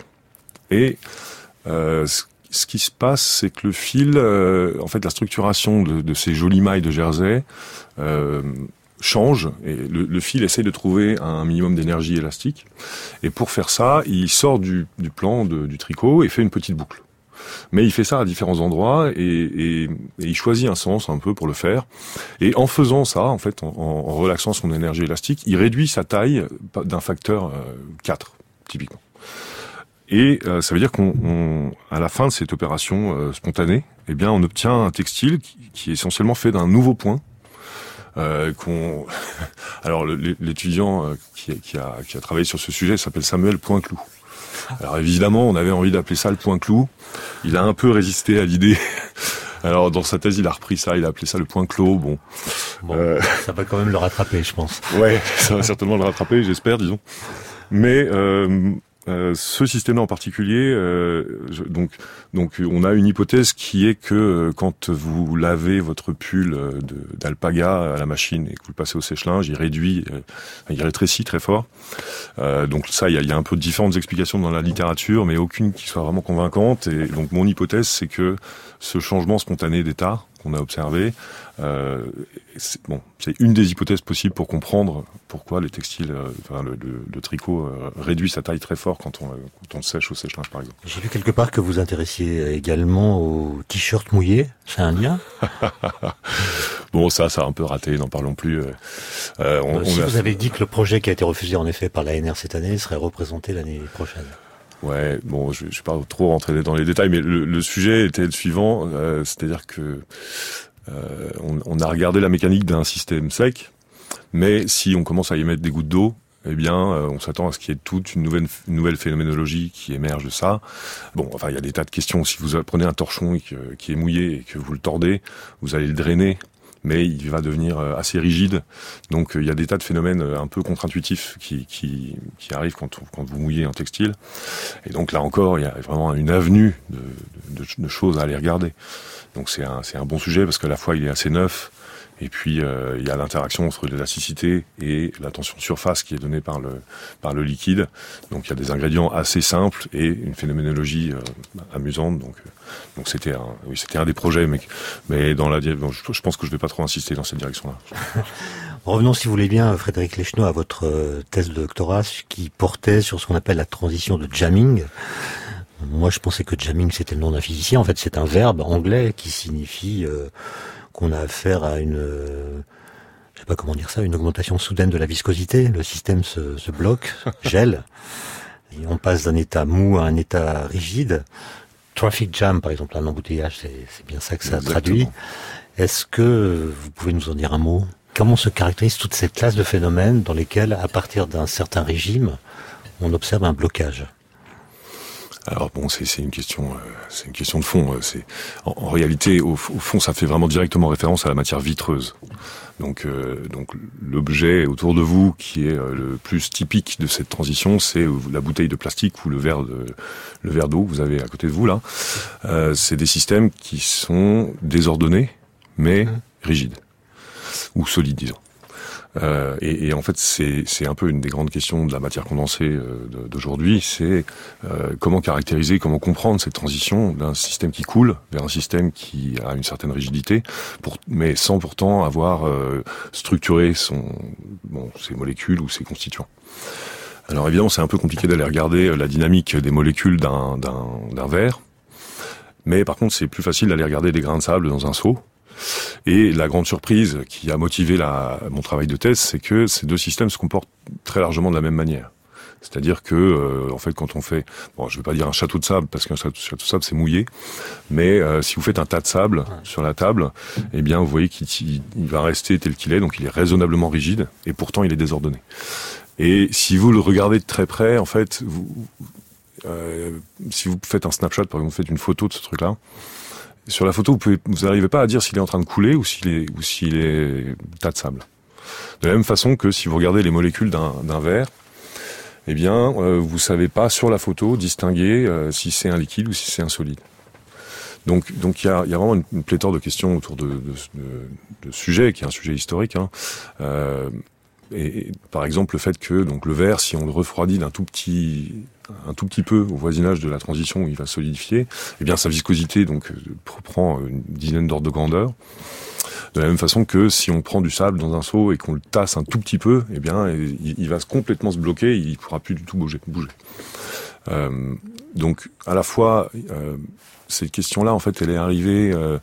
Et euh, ce, ce qui se passe, c'est que le fil, euh, en fait, la structuration de, de ces jolies mailles de jersey euh, change et le, le fil essaie de trouver un minimum d'énergie élastique. Et pour faire ça, il sort du, du plan de, du tricot et fait une petite boucle. Mais il fait ça à différents endroits et, et, et il choisit un sens un peu pour le faire. Et en faisant ça, en fait, en, en relaxant son énergie élastique, il réduit sa taille d'un facteur euh, quatre, typiquement. Et euh, ça veut dire qu'on, on, à la fin de cette opération euh, spontanée, eh bien, on obtient un textile qui, qui est essentiellement fait d'un nouveau point. Euh, qu'on... Alors, le, l'étudiant euh, qui, qui, a, qui a travaillé sur ce sujet s'appelle Samuel Poinclou. Alors évidemment, on avait envie d'appeler ça le point clou. Il a un peu résisté à l'idée. Alors dans sa thèse, il a repris ça, il a appelé ça le point clos. Bon, bon euh... ça va quand même le rattraper, je pense. Ouais, ça va certainement le rattraper, j'espère, disons. Mais euh, euh, ce système-là en particulier, euh, je, donc, donc on a une hypothèse qui est que euh, quand vous lavez votre pull de, d'alpaga à la machine et que vous le passez au sèche-linge, il réduit, euh, il rétrécit très fort. Euh, donc ça, il y a, y a un peu différentes explications dans la littérature, mais aucune qui soit vraiment convaincante. Et donc mon hypothèse, c'est que ce changement spontané d'état qu'on a observé, euh, c'est, bon, c'est une des hypothèses possibles pour comprendre pourquoi les textiles, euh, enfin, le, le, le tricot euh, réduit sa taille très fort quand on, quand on le sèche au sèche-linge, par exemple. J'ai vu quelque part que vous intéressiez également aux t-shirts mouillés. C'est un lien? Bon, ça, ça a un peu raté, n'en parlons plus. Euh, on, euh, si on a... vous avez dit que le projet qui a été refusé en effet par l'A N R cette année serait représenté l'année prochaine. Ouais, bon, je ne vais pas trop rentrer dans les détails, mais le, le sujet était le suivant, euh, c'est-à-dire que euh, on, on a regardé la mécanique d'un système sec, mais si on commence à y mettre des gouttes d'eau, eh bien, euh, on s'attend à ce qu'il y ait toute une nouvelle, une nouvelle phénoménologie qui émerge de ça. Bon, enfin, il y a des tas de questions. Si vous prenez un torchon qui, qui est mouillé et que vous le tordez, vous allez le drainer, mais il va devenir assez rigide. Donc il y a des tas de phénomènes un peu contre-intuitifs qui, qui, qui arrivent quand, on, quand vous mouillez un textile. Et donc là encore, il y a vraiment une avenue de, de, de choses à aller regarder. Donc c'est un, c'est un bon sujet parce qu'à la fois il est assez neuf Et puis euh, il y a l'interaction entre l'élasticité et la tension de surface qui est donnée par le par le liquide. Donc il y a des ingrédients assez simples et une phénoménologie euh, amusante. Donc euh, donc c'était un oui c'était un des projets, mais mais dans la bon, je, je pense que je vais pas trop insister dans cette direction-là. Revenons, si vous voulez bien, Frédéric Lechneau, à votre thèse de doctorat qui portait sur ce qu'on appelle la transition de jamming. Moi, je pensais que jamming, c'était le nom d'un physicien. En fait, c'est un verbe anglais qui signifie euh, qu'on a affaire à une, euh, je sais pas comment dire ça, une augmentation soudaine de la viscosité. Le système se, se bloque, gèle, et on passe d'un état mou à un état rigide. Traffic jam, par exemple, un embouteillage, c'est, c'est bien ça que ça Exactement. Traduit. Est-ce que vous pouvez nous en dire un mot ? Comment se caractérise toute cette classe de phénomènes dans lesquels, à partir d'un certain régime, on observe un blocage ? Alors bon, c'est, c'est une question, euh, c'est une question de fond. C'est en, en réalité, au, au fond, ça fait vraiment directement référence à la matière vitreuse. Donc, euh, donc l'objet autour de vous qui est euh, le plus typique de cette transition, c'est la bouteille de plastique ou le verre de, le verre d'eau que vous avez à côté de vous là. Euh, c'est des systèmes qui sont désordonnés, mais rigides ou solides, disons. Euh, et, et en fait, c'est, c'est un peu une des grandes questions de la matière condensée euh, d'aujourd'hui, c'est euh, comment caractériser, comment comprendre cette transition d'un système qui coule vers un système qui a une certaine rigidité, pour, mais sans pourtant avoir euh, structuré son, bon, ses molécules ou ses constituants. Alors évidemment, c'est un peu compliqué d'aller regarder la dynamique des molécules d'un, d'un, d'un verre, mais par contre, c'est plus facile d'aller regarder des grains de sable dans un seau. Et la grande surprise qui a motivé la, mon travail de thèse, c'est que ces deux systèmes se comportent très largement de la même manière. C'est-à-dire que, euh, en fait, quand on fait, bon, je vais pas dire un château de sable parce qu'un château, château de sable c'est mouillé, mais euh, si vous faites un tas de sable ouais. sur la table, eh bien, vous voyez qu'il il va rester tel qu'il est, donc il est raisonnablement rigide, et pourtant il est désordonné. Et si vous le regardez de très près, en fait, vous, euh, si vous faites un snapshot, par exemple, vous faites une photo de ce truc-là. Sur la photo, vous pouvez, vous n'arrivez pas à dire s'il est en train de couler ou s'il est, ou s'il est tas de sable. De la même façon que si vous regardez les molécules d'un, d'un verre, eh bien, euh, vous savez pas sur la photo distinguer euh, si c'est un liquide ou si c'est un solide. Donc, donc il y a, y a vraiment une, une pléthore de questions autour de, de, de, de sujets, qui est un sujet historique. Hein. Euh, et, et par exemple, le fait que donc le verre, si on le refroidit d'un tout petit un tout petit peu au voisinage de la transition où il va solidifier, eh bien sa viscosité donc prend une dizaine d'ordres de grandeur. De la même façon que si on prend du sable dans un seau et qu'on le tasse un tout petit peu, eh bien il, il va complètement se bloquer, il ne pourra plus du tout bouger. bouger. Euh, donc à la fois euh, cette question-là en fait elle est arrivée euh,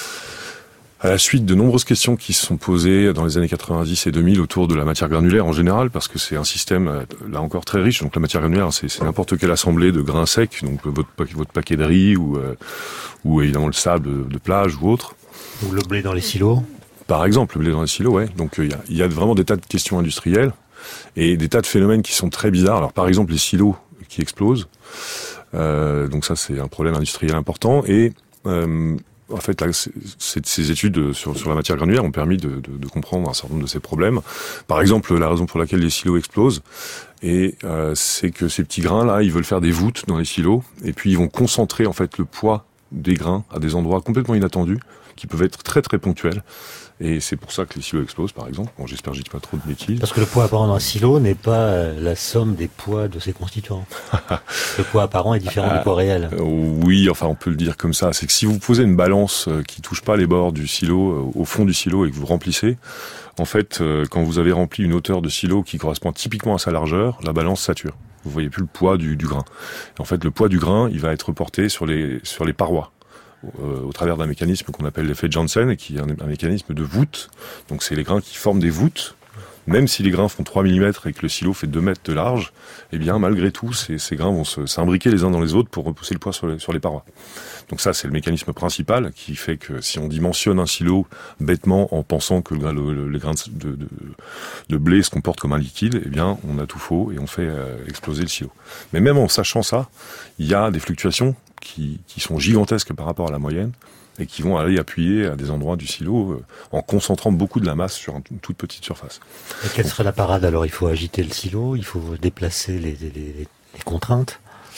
à la suite de nombreuses questions qui se sont posées dans les années quatre-vingt-dix et deux mille autour de la matière granulaire en général, parce que c'est un système, là encore, très riche. Donc la matière granulaire, c'est, c'est n'importe quelle assemblée de grains secs, donc votre, votre paquet de riz ou, euh, ou évidemment le sable de plage ou autre. Ou le blé dans les silos. Par exemple, le blé dans les silos, ouais. Donc il y, y a vraiment des tas de questions industrielles et des tas de phénomènes qui sont très bizarres. Alors par exemple, les silos qui explosent. Euh, donc ça, c'est un problème industriel important. Et... Euh, En fait, là, ces études sur, sur la matière granulaire ont permis de, de, de comprendre un certain nombre de ces problèmes. Par exemple, la raison pour laquelle les silos explosent, et euh, c'est que ces petits grains-là, ils veulent faire des voûtes dans les silos, et puis ils vont concentrer en fait le poids des grains à des endroits complètement inattendus, qui peuvent être très très ponctuels. Et c'est pour ça que les silos explosent, par exemple. Bon, j'espère que je dis pas trop de bêtises. Parce que le poids apparent d'un silo n'est pas la somme des poids de ses constituants. Le poids apparent est différent ah, du poids réel. Euh, oui, enfin, on peut le dire comme ça. C'est que si vous posez une balance qui touche pas les bords du silo, euh, au fond du silo, et que vous remplissez, en fait, euh, quand vous avez rempli une hauteur de silo qui correspond typiquement à sa largeur, la balance sature. Vous voyez plus le poids du, du grain. Et en fait, le poids du grain, il va être porté sur les, sur les parois. Au travers d'un mécanisme qu'on appelle l'effet Janssen, et qui est un, un mécanisme de voûte. Donc c'est les grains qui forment des voûtes. Même si les grains font trois millimètres et que le silo fait deux mètres de large, eh bien malgré tout, ces, ces grains vont se, s'imbriquer les uns dans les autres pour repousser le poids sur les, sur les parois. Donc ça, c'est le mécanisme principal qui fait que si on dimensionne un silo bêtement en pensant que le, le, le grain de, de, de blé se comporte comme un liquide, eh bien on a tout faux et on fait euh, exploser le silo. Mais même en sachant ça, il y a des fluctuations qui, qui sont gigantesques par rapport à la moyenne et qui vont aller appuyer à des endroits du silo euh, en concentrant beaucoup de la masse sur une toute petite surface. Et quelle serait la parade alors ? Il faut agiter le silo, il faut déplacer les, les, les, les contraintes ?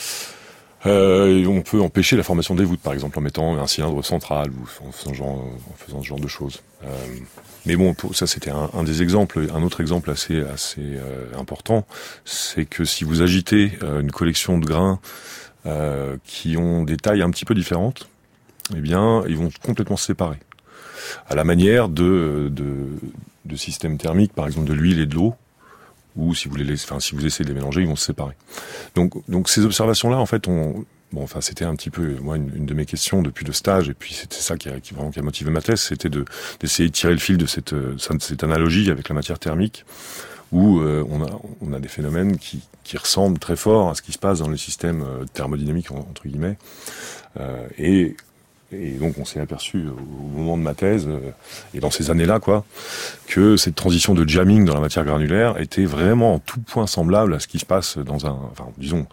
Euh, on peut empêcher la formation des voûtes, par exemple, en mettant un cylindre central ou en faisant, genre, en faisant ce genre de choses. Euh, mais bon, pour, ça c'était un, un des exemples. Un autre exemple assez, assez euh, important, c'est que si vous agitez euh, une collection de grains euh, qui ont des tailles un petit peu différentes, eh bien, ils vont complètement se séparer. À la manière de, de, de systèmes thermiques, par exemple de l'huile et de l'eau, ou si vous les laissez, enfin si vous essayez de les mélanger, ils vont se séparer. Donc, donc ces observations-là, en fait, on, bon, enfin c'était un petit peu moi une, une de mes questions depuis le stage, et puis c'était ça qui a, qui vraiment qui a motivé ma thèse, c'était de d'essayer de tirer le fil de cette cette analogie avec la matière thermique, où euh, on a on a des phénomènes qui qui ressemblent très fort à ce qui se passe dans les systèmes thermodynamiques entre guillemets, euh, et Et donc on s'est aperçu au moment de ma thèse, euh, et dans ces années-là, quoi, que cette transition de jamming dans la matière granulaire était vraiment en tout point semblable à ce qui se passe dans un... Enfin, disons,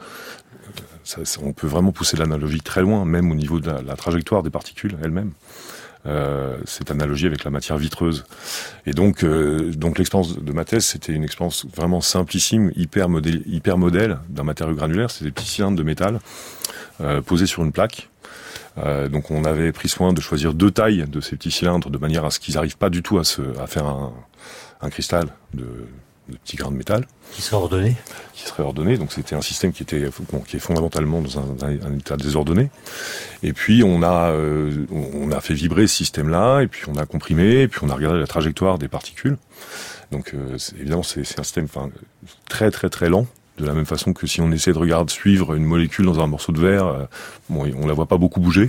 ça, ça, on peut vraiment pousser l'analogie très loin, même au niveau de la, la trajectoire des particules elles-mêmes. Euh, cette analogie avec la matière vitreuse. Et donc, euh, donc l'expérience de ma thèse, c'était une expérience vraiment simplissime, hyper modèle, hyper modèle d'un matériau granulaire. C'était des petits cylindres de métal euh, posés sur une plaque. Euh, donc on avait pris soin de choisir deux tailles de ces petits cylindres de manière à ce qu'ils n'arrivent pas du tout à, se, à faire un, un cristal de, de petits grains de métal. Qui serait ordonné Qui serait ordonné, donc c'était un système qui était bon, qui est fondamentalement dans un, un, un état désordonné. Et puis on a, euh, on a fait vibrer ce système-là, et puis on a comprimé, et puis on a regardé la trajectoire des particules. Donc euh, c'est, évidemment c'est, c'est un système enfin, très très très lent. De la même façon que si on essaie de regarder suivre une molécule dans un morceau de verre, euh, bon, on la voit pas beaucoup bouger.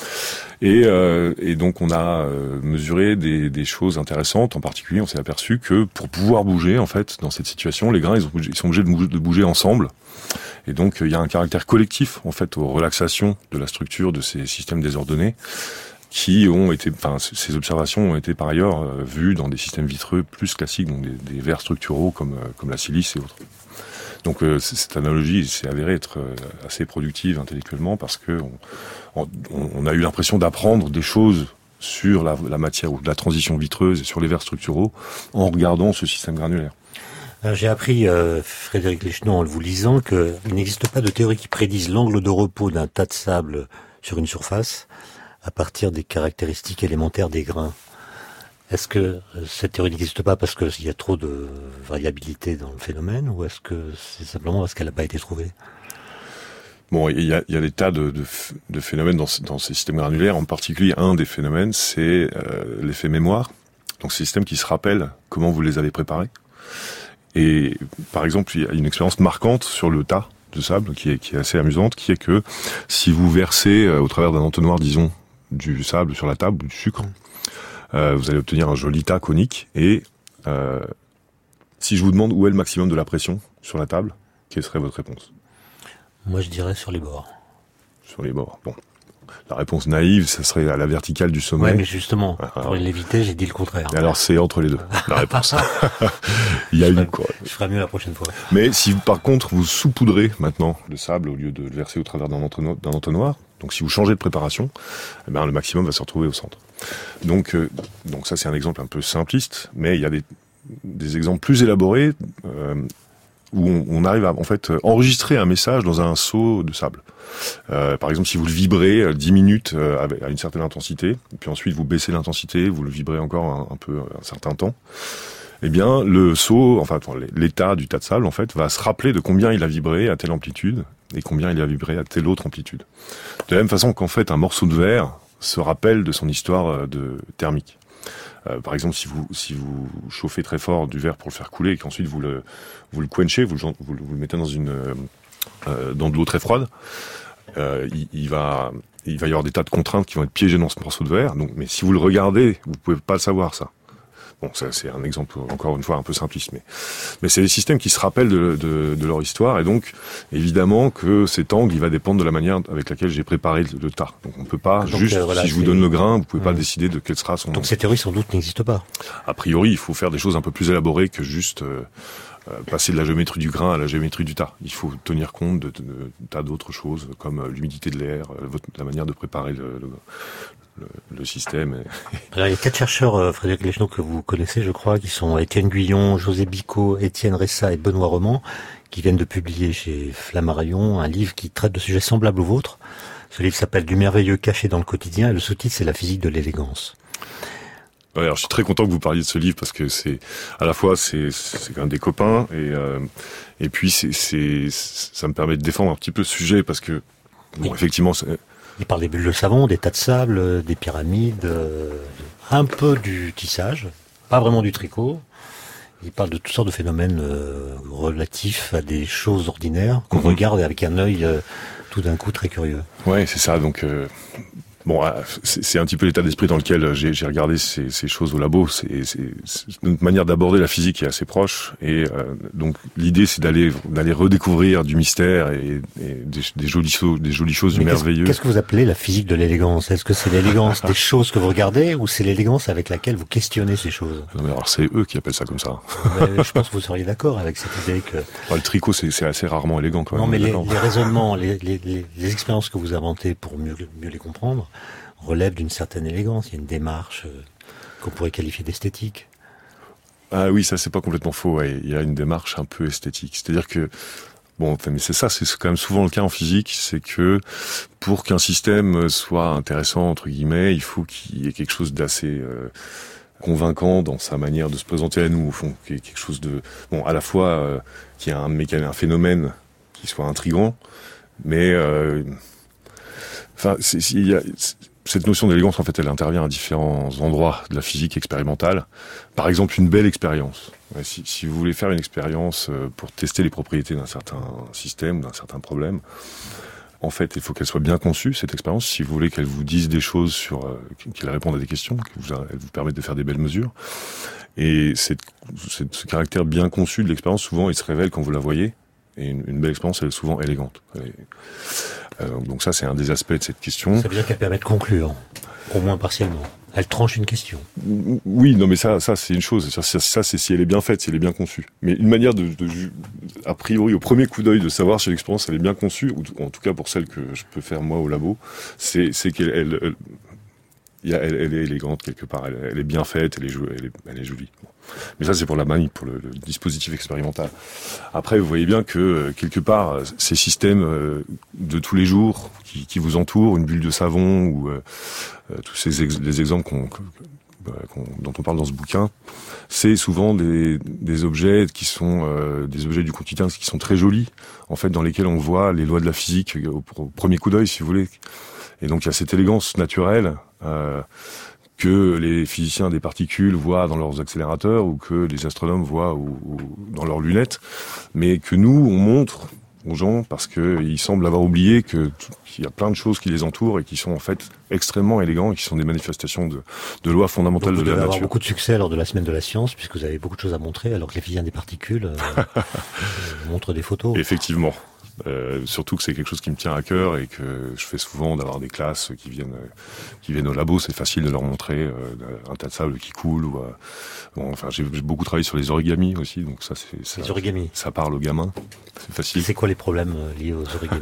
Et, euh, et donc on a euh, mesuré des, des choses intéressantes. En particulier, on s'est aperçu que pour pouvoir bouger, en fait, dans cette situation, les grains ils, ont, ils sont obligés de bouger, de bouger ensemble. Et donc il y a un caractère collectif, en fait, aux relaxations de la structure de ces systèmes désordonnés, qui ont été, enfin, ces observations ont été par ailleurs euh, vues dans des systèmes vitreux plus classiques, donc des, des verres structuraux comme euh, comme la silice et autres. Donc euh, cette analogie s'est avérée être euh, assez productive intellectuellement parce que on, on, on a eu l'impression d'apprendre des choses sur la, la matière ou la transition vitreuse et sur les verres structuraux en regardant ce système granulaire. Alors, j'ai appris, euh, Frédéric Lecheneau, en vous lisant, qu'il n'existe pas de théorie qui prédise l'angle de repos d'un tas de sable sur une surface à partir des caractéristiques élémentaires des grains. Est-ce que cette théorie n'existe pas parce qu'il y a trop de variabilité dans le phénomène, ou est-ce que c'est simplement parce qu'elle n'a pas été trouvée ? Bon, il y a, il y a des tas de, de, de phénomènes dans, dans ces systèmes granulaires. En particulier, un des phénomènes, c'est euh, l'effet mémoire. Donc, ces systèmes qui se rappellent comment vous les avez préparés. Et par exemple, il y a une expérience marquante sur le tas de sable qui est, qui est assez amusante, qui est que si vous versez euh, au travers d'un entonnoir, disons, du sable sur la table ou du sucre, Euh, vous allez obtenir un joli tas conique. Et euh, si je vous demande où est le maximum de la pression sur la table, quelle serait votre réponse ? Moi, je dirais sur les bords. Sur les bords. Bon, la réponse naïve, ça serait à la verticale du sommet. Ouais, mais justement, ah, pour l'éviter, j'ai dit le contraire. Et alors, c'est entre les deux, la réponse. Il y a une quoi. Je ferai mieux la prochaine fois. Mais si, par contre, vous saupoudrez maintenant le sable au lieu de le verser au travers d'un entonnoir, d'un entonnoir, donc si vous changez de préparation, eh ben, le maximum va se retrouver au centre. Donc, euh, donc ça c'est un exemple un peu simpliste, mais il y a des, des exemples plus élaborés euh, où on, on arrive à en fait enregistrer un message dans un seau de sable. Euh, par exemple, si vous le vibrez euh, dix minutes euh, avec, à une certaine intensité, et puis ensuite vous baissez l'intensité, vous le vibrez encore un, un peu un certain temps, eh bien le seau, enfin l'état du tas de sable en fait va se rappeler de combien il a vibré à telle amplitude et combien il a vibré à telle autre amplitude. De la même façon qu'en fait un morceau de verre se rappelle de son histoire de thermique. Euh, par exemple, si vous si vous chauffez très fort du verre pour le faire couler et qu'ensuite vous le vous le quenchez, vous le, vous, vous le mettez dans une euh, dans de l'eau très froide, euh, il, il va il va y avoir des tas de contraintes qui vont être piégées dans ce morceau de verre. Donc, mais si vous le regardez, vous pouvez pas le savoir ça. Bon, ça, c'est un exemple, encore une fois, un peu simpliste, mais, mais c'est des systèmes qui se rappellent de, de, de leur histoire, et donc, évidemment, que cet angle, il va dépendre de la manière avec laquelle j'ai préparé le, le tas. Donc, on peut pas, donc, juste, euh, voilà, si je vous donne le grain, vous pouvez mmh. pas décider de quel sera son... Donc, ces théories, sans doute, n'existent pas. A priori, il faut faire des choses un peu plus élaborées que juste euh, euh, passer de la géométrie du grain à la géométrie du tas. Il faut tenir compte de, de, de tas d'autres choses, comme euh, l'humidité de l'air, euh, votre, la manière de préparer le, le, le, le système. Et... Alors, il y a quatre chercheurs, euh, Frédéric Lechneau, que vous connaissez, je crois, qui sont Étienne Guyon, José Bicot, Étienne Ressa et Benoît Roman, qui viennent de publier chez Flammarion un livre qui traite de sujets semblables aux vôtres. Ce livre s'appelle « Du merveilleux caché dans le quotidien » et le sous-titre, c'est « La physique de l'élégance ». Ouais, alors je suis très content que vous parliez de ce livre parce que c'est à la fois c'est c'est quand même des copains et euh, et puis c'est c'est ça me permet de défendre un petit peu ce sujet parce que bon, oui. effectivement c'est... Il parle des bulles de savon, des tas de sable, des pyramides, euh, un peu du tissage, pas vraiment du tricot. Il parle de toutes sortes de phénomènes euh, relatifs à des choses ordinaires qu'on mmh. regarde avec un œil euh, tout d'un coup très curieux. Ouais, c'est ça. Donc euh, bon, c'est, c'est un petit peu l'état d'esprit dans lequel j'ai, j'ai regardé ces, ces choses au labo. C'est, c'est, c'est notre manière d'aborder la physique qui est assez proche. Et euh, donc l'idée, c'est d'aller d'aller redécouvrir du mystère et, et des, des jolies choses, des jolies choses, Mais du qu'est-ce, merveilleux. Qu'est-ce que vous appelez la physique de l'élégance ? Est-ce que c'est l'élégance des choses que vous regardez ou c'est l'élégance avec laquelle vous questionnez ces choses ? Non, mais alors c'est eux qui appellent ça comme ça. Mais je pense que vous seriez d'accord avec cette idée que... Alors, le tricot, c'est, c'est assez rarement élégant quand même. Non, mais les, les raisonnements, les, les, les, les expériences que vous inventez pour mieux, mieux les comprendre relèvent d'une certaine élégance. Il y a une démarche euh, qu'on pourrait qualifier d'esthétique. Ah oui, ça c'est pas complètement faux. Ouais. Il y a une démarche un peu esthétique. C'est-à-dire que bon, enfin, mais c'est ça, c'est quand même souvent le cas en physique, c'est que pour qu'un système soit intéressant entre guillemets, il faut qu'il y ait quelque chose d'assez euh, convaincant dans sa manière de se présenter à nous, au fond, qu'il y ait quelque chose de bon, à la fois euh, qu'il y ait un mécanisme, un phénomène qui soit intrigant, mais euh, enfin, c'est, c'est, il y a cette notion d'élégance, en fait, elle intervient à différents endroits de la physique expérimentale. Par exemple, une belle expérience. Ouais, si, si vous voulez faire une expérience pour tester les propriétés d'un certain système, d'un certain problème, en fait, il faut qu'elle soit bien conçue, cette expérience. Si vous voulez qu'elle vous dise des choses sur, euh, qu'elle réponde à des questions, qu'elle vous permette de faire des belles mesures. Et cette, cette, ce caractère bien conçu de l'expérience, souvent, il se révèle quand vous la voyez. Et une, une belle expérience, elle est souvent élégante. Elle est, euh, donc ça, c'est un des aspects de cette question. Ça veut dire qu'elle permet de conclure, au moins partiellement. Elle tranche une question. Oui, non, mais ça, ça c'est une chose. Ça, ça, ça, c'est si elle est bien faite, si elle est bien conçue. Mais une manière de, de, a priori, au premier coup d'œil, de savoir si l'expérience elle est bien conçue, ou en tout cas pour celle que je peux faire moi au labo, c'est, c'est qu'elle, elle, elle, elle, elle est élégante quelque part. Elle, elle est bien faite, elle est, elle est, elle est jolie. Bon. Mais ça, c'est pour la manip, pour le, le dispositif expérimental. Après, vous voyez bien que, quelque part, ces systèmes de tous les jours qui, qui vous entourent, une bulle de savon ou euh, tous ces ex- les exemples qu'on, qu'on, dont on parle dans ce bouquin, c'est souvent des, des objets qui sont euh, des objets du quotidien qui sont très jolis, en fait, dans lesquels on voit les lois de la physique au, au premier coup d'œil, si vous voulez. Et donc, il y a cette élégance naturelle euh, que les physiciens des particules voient dans leurs accélérateurs ou que les astronomes voient ou, ou dans leurs lunettes, mais que nous, on montre aux gens parce qu'ils semblent avoir oublié que qu'il y a plein de choses qui les entourent et qui sont en fait extrêmement élégants et qui sont des manifestations de, de lois fondamentales Donc de la nature. Vous devez avoir beaucoup de succès lors de la semaine de la science puisque vous avez beaucoup de choses à montrer alors que les physiciens des particules euh, montrent des photos. Effectivement. Euh, surtout que c'est quelque chose qui me tient à cœur et que je fais souvent d'avoir des classes qui viennent euh, qui viennent au labo, c'est facile de leur montrer euh, un tas de sable qui coule ou euh, bon, enfin j'ai, j'ai beaucoup travaillé sur les origamis aussi, donc ça c'est ça, les origamis. Ça parle aux gamins, c'est facile. C'est quoi les problèmes liés aux origamis?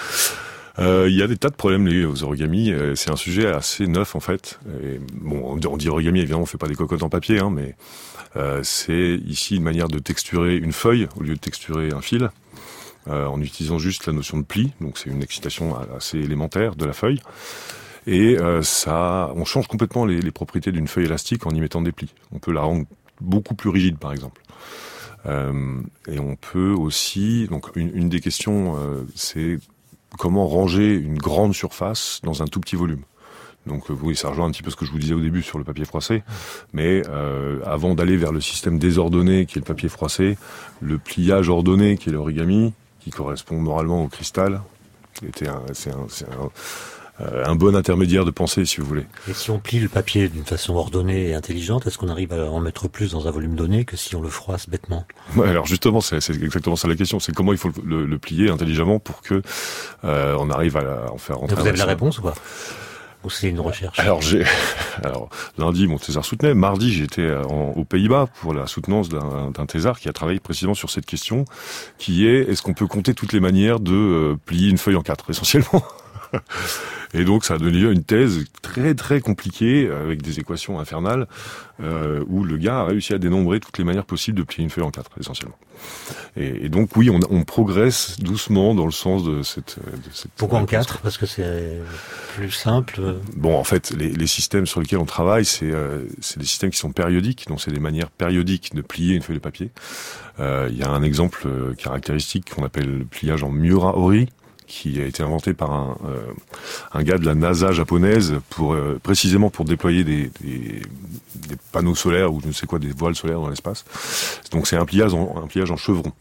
Il euh, y a des tas de problèmes liés aux origamis. Euh, c'est un sujet assez neuf en fait. Et, bon, on dit origami, évidemment, on fait pas des cocottes en papier, hein, mais euh, c'est ici une manière de texturer une feuille au lieu de texturer un fil. Euh, en utilisant juste la notion de pli, donc c'est une excitation assez élémentaire de la feuille, et euh, ça, on change complètement les, les propriétés d'une feuille élastique en y mettant des plis. On peut la rendre beaucoup plus rigide, par exemple. Euh, et on peut aussi, donc une, une des questions, euh, c'est comment ranger une grande surface dans un tout petit volume. Donc euh, oui, ça rejoint un petit peu ce que je vous disais au début sur le papier froissé, mais euh, avant d'aller vers le système désordonné qui est le papier froissé, le pliage ordonné qui est l'origami, qui correspond moralement au cristal, était un, c'est un, c'est un, euh, un bon intermédiaire de pensée, si vous voulez. Et si on plie le papier d'une façon ordonnée et intelligente, est-ce qu'on arrive à en mettre plus dans un volume donné que si on le froisse bêtement? Ouais, alors justement, c'est, c'est exactement ça la question. C'est comment il faut le, le, le plier intelligemment pour que euh, on arrive à, la, à en faire rentrer. Vous avez la réponse ou pas? Ou c'est une recherche? Alors j'ai, alors lundi mon thésard soutenait, mardi j'étais en, aux Pays-Bas pour la soutenance d'un, d'un thésard qui a travaillé précisément sur cette question, qui est est-ce qu'on peut compter toutes les manières de euh, plier une feuille en quatre, essentiellement. Et donc ça a donné lieu à une thèse très très compliquée avec des équations infernales euh, où le gars a réussi à dénombrer toutes les manières possibles de plier une feuille en quatre essentiellement. Et, et donc oui, on, on progresse doucement dans le sens de cette. De cette Pourquoi en quatre ? Parce que c'est plus simple. Bon, en fait, les, les systèmes sur lesquels on travaille, c'est euh, c'est des systèmes qui sont périodiques, donc c'est des manières périodiques de plier une feuille de papier. Euh, il y a un exemple euh, caractéristique qu'on appelle le pliage en Miura-Ori, qui a été inventé par un, euh, un gars de la NASA japonaise pour euh, précisément pour déployer des, des, des panneaux solaires ou je ne sais quoi, des voiles solaires dans l'espace. Donc c'est un pliage en, un pliage en chevron.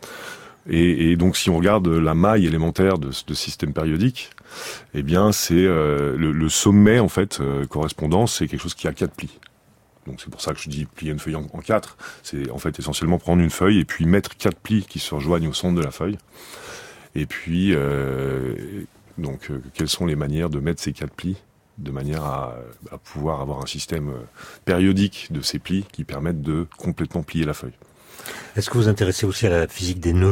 Et, et donc si on regarde la maille élémentaire de ce système périodique, eh bien c'est euh, le, le sommet en fait euh, correspondant, c'est quelque chose qui a quatre plis. Donc c'est pour ça que je dis plier une feuille en, en quatre. C'est en fait essentiellement prendre une feuille et puis mettre quatre plis qui se rejoignent au centre de la feuille. Et puis, euh, donc, euh, quelles sont les manières de mettre ces quatre plis de manière à, à pouvoir avoir un système périodique de ces plis qui permettent de complètement plier la feuille. Est-ce que vous vous intéressez aussi à la physique des nœuds ?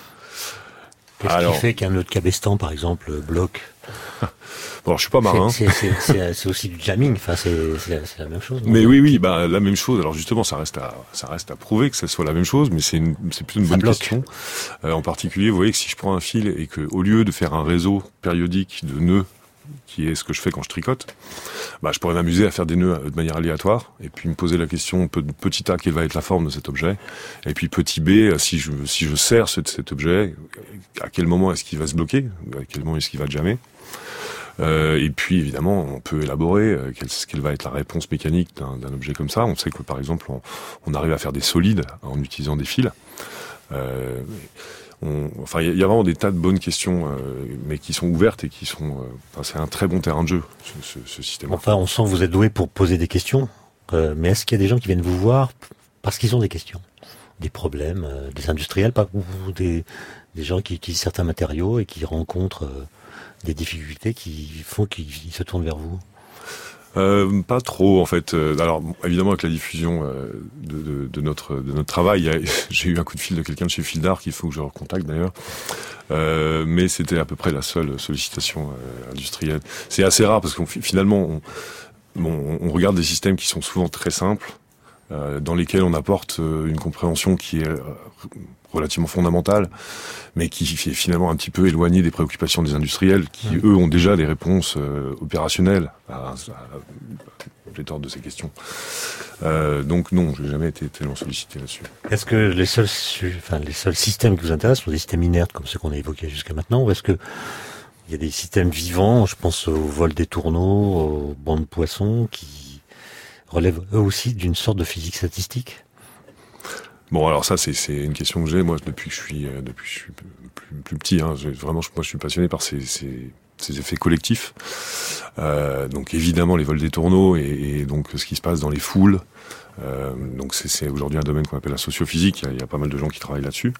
Qu'est-ce Alors, qui fait qu'un nœud de cabestan, par exemple, bloque ? Bon, alors, je suis pas marin. C'est, c'est, c'est, c'est, c'est aussi du jamming. Enfin, c'est, c'est, c'est la même chose. Non ? Mais oui, oui, bah la même chose. Alors justement, ça reste à, ça reste à prouver que ça soit la même chose, mais c'est une, c'est plutôt une ça bonne bloque. question. Euh, en particulier, vous voyez que si je prends un fil et que, au lieu de faire un réseau périodique de nœuds, qui est ce que je fais quand je tricote, bah je pourrais m'amuser à faire des nœuds de manière aléatoire, et puis me poser la question petit a, quelle va être la forme de cet objet, et puis petit b, si je si je serre cet, cet objet, à quel moment est-ce qu'il va se bloquer, à quel moment est-ce qu'il va jammer. Euh, et puis évidemment, on peut élaborer euh, quelle, quelle va être la réponse mécanique d'un, d'un objet comme ça. On sait que par exemple, on, on arrive à faire des solides en utilisant des fils. Euh, on, enfin, il y, y a vraiment des tas de bonnes questions, euh, mais qui sont ouvertes et qui sont. Euh, enfin, c'est un très bon terrain de jeu, ce, ce, ce système. Enfin, on sent que vous êtes doué pour poser des questions. Euh, mais est-ce qu'il y a des gens qui viennent vous voir parce qu'ils ont des questions, des problèmes, euh, des industriels, pas ou des, des gens qui utilisent certains matériaux et qui rencontrent euh, des difficultés qui font qu'ils se tournent vers vous? Euh, pas trop en fait. Alors évidemment avec la diffusion euh, de, de, de notre de notre travail, y a, j'ai eu un coup de fil de quelqu'un de chez Fildar qu'il faut que je recontacte d'ailleurs. Euh, mais c'était à peu près la seule sollicitation euh, industrielle. C'est assez rare parce qu'on finalement on, on, on regarde des systèmes qui sont souvent très simples, euh, dans lesquels on apporte euh, une compréhension qui est euh, relativement fondamentale, mais qui est finalement un petit peu éloignée des préoccupations des industriels, qui eux ont déjà des réponses euh, opérationnelles à, à, à pléthore de ces questions. Euh, donc non, je n'ai jamais été tellement sollicité là-dessus. Est-ce que les seuls, enfin les seuls systèmes qui vous intéressent sont des systèmes inertes comme ceux qu'on a évoqués jusqu'à maintenant, ou est-ce que il y a des systèmes vivants, je pense au vol des tourneaux, aux bancs de poissons, qui relèvent eux aussi d'une sorte de physique statistique? Bon, alors ça, c'est, c'est une question que j'ai, moi, depuis que je suis, euh, depuis que je suis plus, plus petit, hein. J'ai, vraiment, moi, je suis passionné par ces, ces, ces effets collectifs. Euh, donc, évidemment, les vols des tourneaux et, et donc ce qui se passe dans les foules. Euh, donc, c'est, c'est aujourd'hui un domaine qu'on appelle la sociophysique. Il y a, il y a pas mal de gens qui travaillent là-dessus.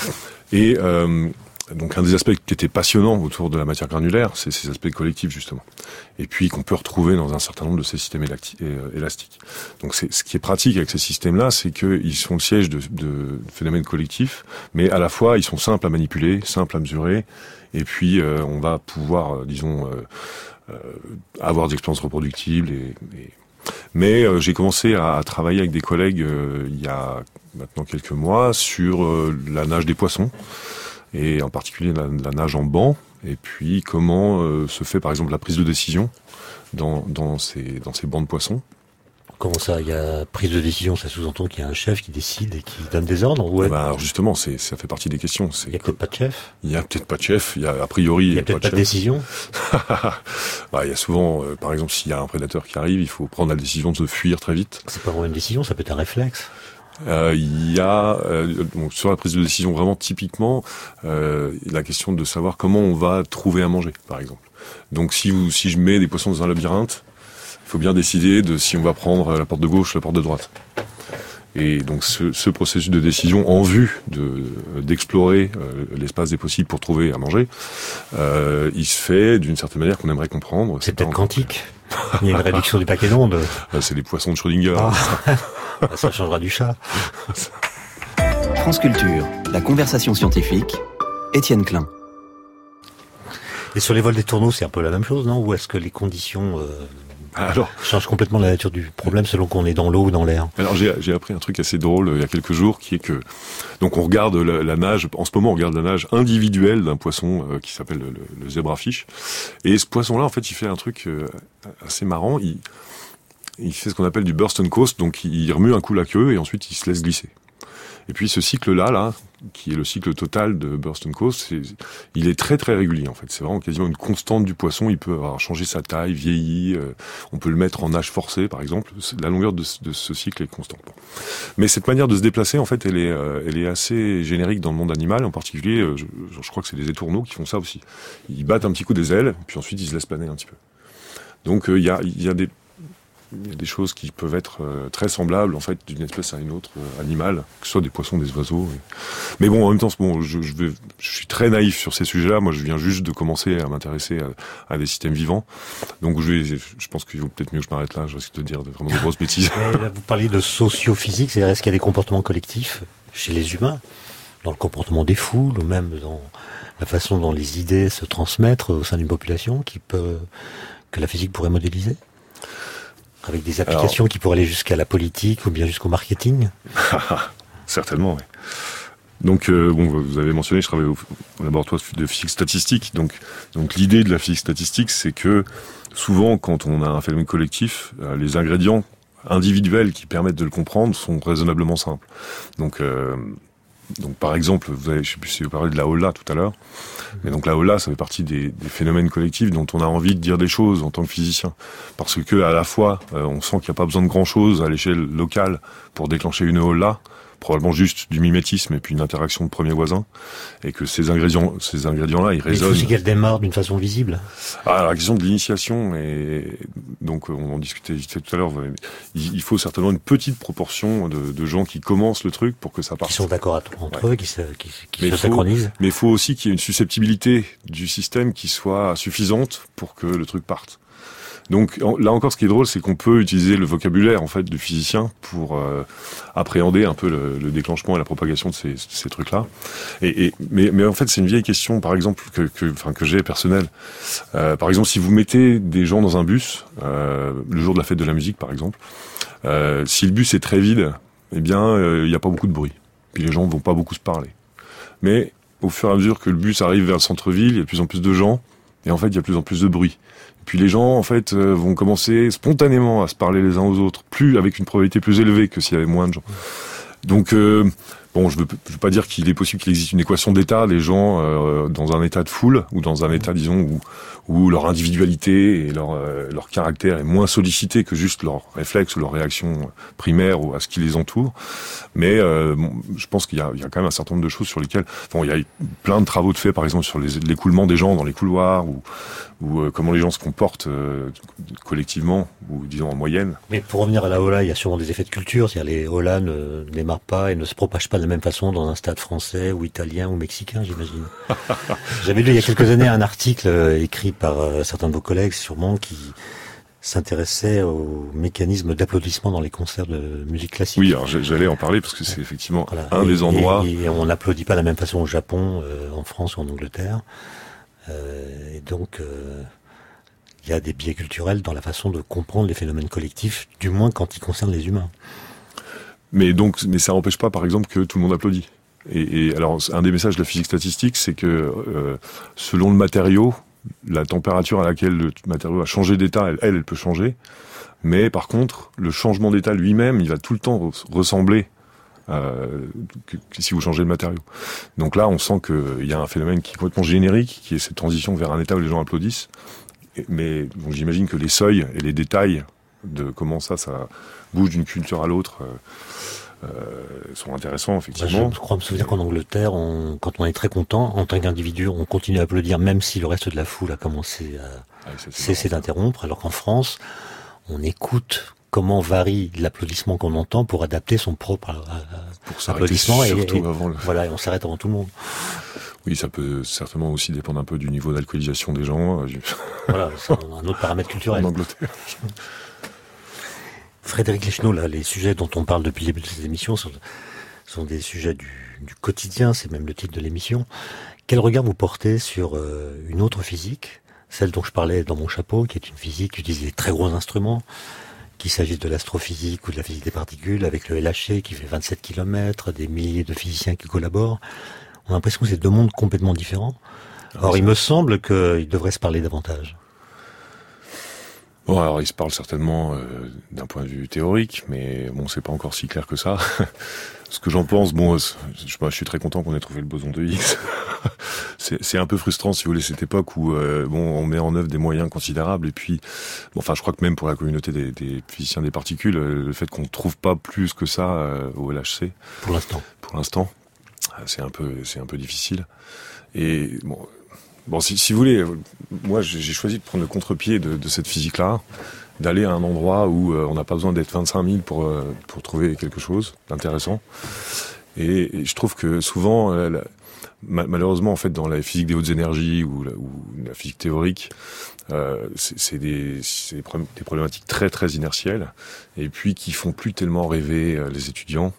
Et euh, donc, un des aspects qui était passionnant autour de la matière granulaire, c'est ces aspects collectifs, justement. Et puis, qu'on peut retrouver dans un certain nombre de ces systèmes élastiques. Donc, c'est, ce qui est pratique avec ces systèmes-là, c'est qu'ils sont le siège de, de phénomènes collectifs, mais à la fois, ils sont simples à manipuler, simples à mesurer, et puis, euh, on va pouvoir, euh, disons, euh, euh, avoir des expériences reproductibles. Et, et... Mais euh, j'ai commencé à, à travailler avec des collègues euh, il y a maintenant quelques mois sur euh, la nage des poissons, et en particulier la, la nage en banc, et puis comment euh, se fait par exemple la prise de décision dans, dans, ces, dans ces bancs de poissons. Comment ça, il y a prise de décision, ça sous-entend qu'il y a un chef qui décide et qui donne des ordres, ouais. Ben alors justement, c'est, ça fait partie des questions. C'est il y a peut-être pas de chef. Il y a peut-être pas de chef, il y a a priori... Il y a peut-être pas de, pas de décision. Bah, il y a souvent, euh, par exemple, s'il y a un prédateur qui arrive, il faut prendre la décision de se fuir très vite. C'est pas vraiment une décision, ça peut être un réflexe. Euh, il y a euh, donc sur la prise de décision vraiment typiquement euh, la question de savoir comment on va trouver à manger, par exemple. Donc si vous, si je mets des poissons dans un labyrinthe, il faut bien décider de si on va prendre la porte de gauche ou la porte de droite. Et donc ce, ce processus de décision en vue de, d'explorer euh, l'espace des possibles pour trouver à manger, euh, il se fait d'une certaine manière qu'on aimerait comprendre. C'est, c'est peut-être quantique. Il y a une réduction du paquet d'ondes. C'est les poissons de Schrödinger. Ah. Ça changera du chat. France Culture, la conversation scientifique, Étienne Klein. Et sur les vols des tourneaux, c'est un peu la même chose, non? Ou est-ce que les conditions euh, Alors, changent complètement la nature du problème selon qu'on est dans l'eau ou dans l'air? Alors j'ai, j'ai appris un truc assez drôle euh, il y a quelques jours, qui est que donc on regarde la, la nage. En ce moment, on regarde la nage individuelle d'un poisson euh, qui s'appelle le, le zebrafish. Et ce poisson-là, en fait, il fait un truc euh, assez marrant. Il, il fait ce qu'on appelle du burst and coast, donc il remue un coup la queue et ensuite il se laisse glisser. Et puis ce cycle-là, là, qui est le cycle total de burst and coast, c'est, il est très très régulier en fait. C'est vraiment quasiment une constante du poisson. Il peut avoir changé sa taille, vieilli. Euh, on peut le mettre en nage forcé, par exemple. La longueur de, de ce cycle est constante. Bon. Mais cette manière de se déplacer, en fait, elle est, euh, elle est assez générique dans le monde animal. En particulier, euh, je, je crois que c'est les étourneaux qui font ça aussi. Ils battent un petit coup des ailes, puis ensuite ils se laissent planer un petit peu. Donc il euh, y a, il y a des Il y a des choses qui peuvent être euh, très semblables en fait d'une espèce à une autre euh, animale, que ce soit des poissons, des oiseaux. Et... Mais bon, en même temps, bon, je, je, vais, je suis très naïf sur ces sujets-là. Moi, je viens juste de commencer à m'intéresser à, à des systèmes vivants. Donc, je, vais, je pense qu'il vaut peut-être mieux que je m'arrête là. Je risque de dire vraiment de grosses bêtises. Là, vous parliez de sociophysique, c'est-à-dire est-ce qu'il y a des comportements collectifs chez les humains, dans le comportement des foules, ou même dans la façon dont les idées se transmettent au sein d'une population, qui peut, que la physique pourrait modéliser? Avec des applications Alors, qui pourraient aller jusqu'à la politique ou bien jusqu'au marketing? Certainement, oui. Donc, euh, bon, vous avez mentionné, je travaille au, au laboratoire de physique statistique. Donc, donc l'idée de la physique statistique, c'est que souvent, quand on a un phénomène collectif, euh, les ingrédients individuels qui permettent de le comprendre sont raisonnablement simples. Donc, euh, donc par exemple, vous avez, je sais plus si vous parlez de la holla tout à l'heure, mais donc la holla, ça fait partie des, des phénomènes collectifs dont on a envie de dire des choses en tant que physicien, parce que à la fois, euh, on sent qu'il n'y a pas besoin de grand chose à l'échelle locale pour déclencher une holla, probablement juste du mimétisme et puis une interaction de premier voisin, et que ces ingrédients, ces ingrédients-là, ils résonnent. Il faut aussi qu'elles démarrent d'une façon visible. Ah, la question de l'initiation, et donc on en discutait vite fait tout à l'heure, il faut certainement une petite proportion de, de gens qui commencent le truc pour que ça parte. Qui sont d'accord entre ouais. eux, qui se, qui, qui mais se faut, synchronisent. Mais il faut aussi qu'il y ait une susceptibilité du système qui soit suffisante pour que le truc parte. Donc là encore, ce qui est drôle, c'est qu'on peut utiliser le vocabulaire en fait du physicien pour euh, appréhender un peu le, le déclenchement et la propagation de ces, ces trucs-là. Et, et mais, mais en fait, c'est une vieille question, par exemple, que, que, enfin, que j'ai personnelle. Euh, par exemple, si vous mettez des gens dans un bus euh, le jour de la fête de la musique, par exemple, euh, si le bus est très vide, eh bien, il euh, n'y a pas beaucoup de bruit. Puis les gens vont pas beaucoup se parler. Mais au fur et à mesure que le bus arrive vers le centre-ville, il y a de plus en plus de gens, et en fait, il y a de plus en plus de bruit. Puis les gens, en fait, euh, vont commencer spontanément à se parler les uns aux autres, plus avec une probabilité plus élevée que s'il y avait moins de gens. Donc, euh, bon, je veux, je veux pas dire qu'il est possible qu'il existe une équation d'état des gens euh, dans un état de foule, ou dans un état, disons, où, où leur individualité et leur, euh, leur caractère est moins sollicité que juste leur réflexe ou leur réaction primaire ou à ce qui les entoure. Mais euh, bon, je pense qu'il y a, il y a quand même un certain nombre de choses sur lesquelles... Bon, il y a plein de travaux de faits, par exemple, sur les, l'écoulement des gens dans les couloirs, ou, ou euh, comment les gens se comportent euh, collectivement, ou disons en moyenne. Mais pour revenir à la holla, il y a sûrement des effets de culture, c'est-à-dire les hollas ne démarrent pas et ne se propagent pas de la même façon dans un stade français ou italien ou mexicain, j'imagine. J'avais lu il y a quelques années un article écrit par euh, certains de vos collègues, sûrement, qui s'intéressait au mécanisme d'applaudissement dans les concerts de musique classique. Oui, alors j'allais en parler parce que c'est effectivement voilà. un et, des endroits... Et, et on n'applaudit pas de la même façon au Japon, euh, en France ou en Angleterre. Euh, et donc, euh, il y a des biais culturels dans la façon de comprendre les phénomènes collectifs, du moins quand ils concernent les humains. Mais donc, mais ça n'empêche pas, par exemple, que tout le monde applaudit. Et, et alors, un des messages de la physique statistique, c'est que euh, selon le matériau, la température à laquelle le matériau a changé d'état, elle, elle, elle peut changer. Mais par contre, le changement d'état lui-même, il va tout le temps ressembler euh, que, que si vous changez le matériau. Donc là, on sent qu'il y a un phénomène qui est complètement générique, qui est cette transition vers un état où les gens applaudissent. Et, mais bon, j'imagine que les seuils et les détails de comment ça, ça bouge d'une culture à l'autre... Euh, Euh, sont intéressants, effectivement. Je crois me souvenir qu'en Angleterre, on, quand on est très content, en tant qu'individu, on continue à applaudir, même si le reste de la foule a commencé à ah, cesser d'interrompre, alors qu'en France, on écoute comment varie l'applaudissement qu'on entend pour adapter son propre pour applaudissement. Et, surtout et, avant le... voilà, et on s'arrête avant tout le monde. Oui, ça peut certainement aussi dépendre un peu du niveau d'alcoolisation des gens. Voilà, c'est un autre paramètre culturel. En Angleterre. Frédéric Leschneau, là, les sujets dont on parle depuis le début de cette émission sont, Ce sont des sujets du, du quotidien, c'est même le titre de l'émission. Quel regard vous portez sur euh, une autre physique, celle dont je parlais dans mon chapeau, qui est une physique qui utilise des très gros instruments, qu'il s'agisse de l'astrophysique ou de la physique des particules, avec le L H C qui fait vingt-sept kilomètres, des milliers de physiciens qui collaborent. On a l'impression que c'est deux mondes complètement différents. Or, il me semble qu'ils devraient se parler davantage. Bon, alors ils se parlent certainement euh, d'un point de vue théorique, mais bon, c'est pas encore si clair que ça. Ce que j'en pense, bon, je, je suis très content qu'on ait trouvé le boson de Higgs. c'est, c'est un peu frustrant, si vous voulez, cette époque où euh, bon, on met en œuvre des moyens considérables, et puis, bon, enfin, je crois que même pour la communauté des, des physiciens des particules, euh, le fait qu'on trouve pas plus que ça euh, au L H C. Pour l'instant. Pour l'instant, c'est un peu, c'est un peu difficile. Et bon. Bon, si, si vous voulez, moi j'ai choisi de prendre le contre-pied de, de cette physique-là, d'aller à un endroit où euh, on n'a pas besoin d'être vingt-cinq mille pour euh, pour trouver quelque chose d'intéressant. Et, et je trouve que souvent, euh, la, ma, malheureusement, en fait, dans la physique des hautes énergies ou la, ou la physique théorique, euh, c'est, c'est, des, c'est des, problém- des problématiques très très inertielles, et puis qui font plus tellement rêver euh, les étudiants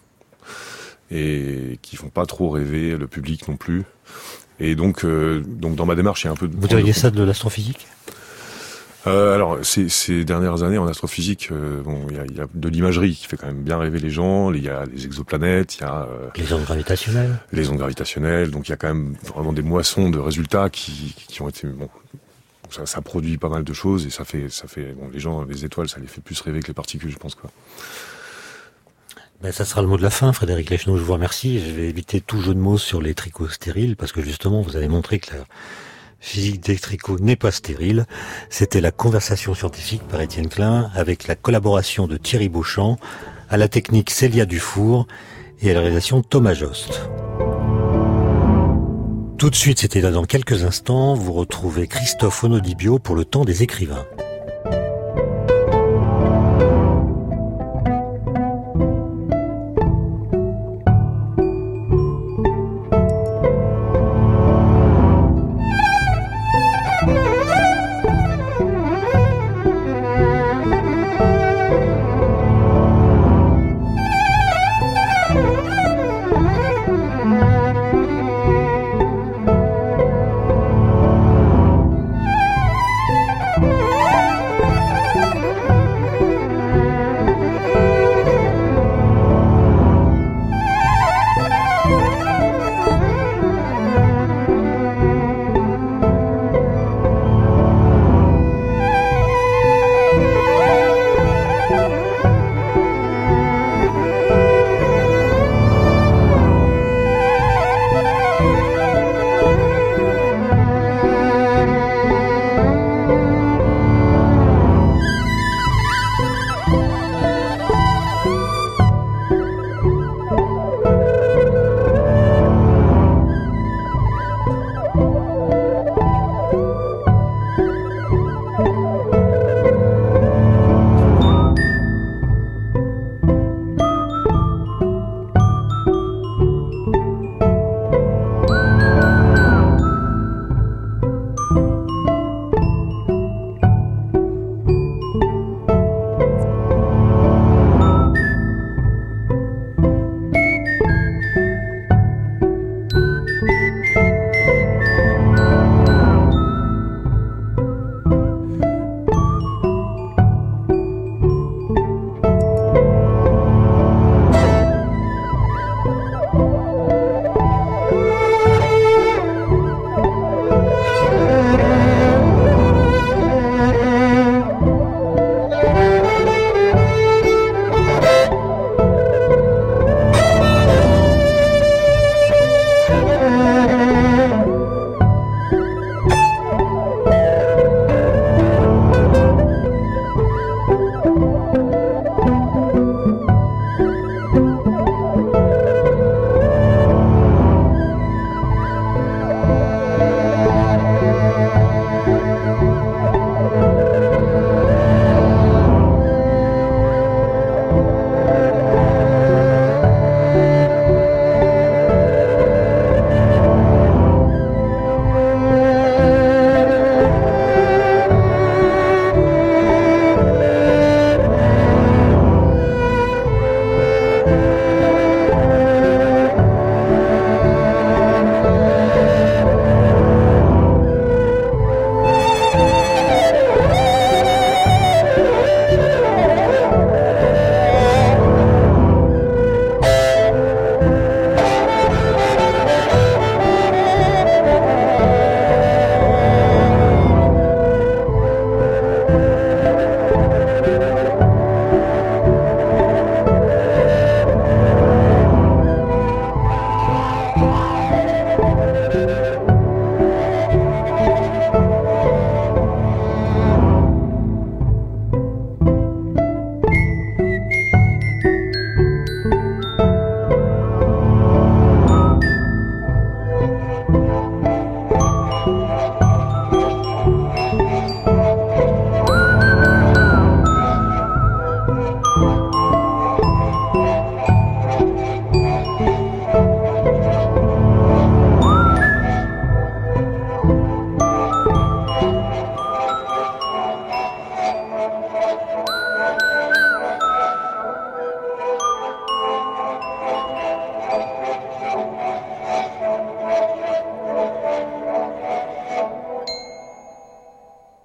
et qui font pas trop rêver le public non plus. Et donc, euh, donc dans ma démarche, il y a un peu de... Vous diriez ça de l'astrophysique ? euh, Alors, ces, ces dernières années en astrophysique, euh, bon, il y a, il y a de l'imagerie qui fait quand même bien rêver les gens. Il y a les exoplanètes, il y a euh, les ondes gravitationnelles. Les ondes gravitationnelles. Donc, il y a quand même vraiment des moissons de résultats qui, qui ont été... Bon, ça, ça produit pas mal de choses et ça fait, ça fait... Bon, les gens, les étoiles, ça les fait plus rêver que les particules, je pense, quoi. Ben, ça sera le mot de la fin, Frédéric Lechneau, je vous remercie. Je vais éviter tout jeu de mots sur les trichots stériles, parce que justement, vous avez montré que la physique des trichots n'est pas stérile. C'était la conversation scientifique par Étienne Klein, avec la collaboration de Thierry Beauchamp, à la technique Célia Dufour, et à la réalisation Thomas Jost. Tout de suite, c'était là dans quelques instants, vous retrouvez Christophe Onodibio pour le temps des écrivains.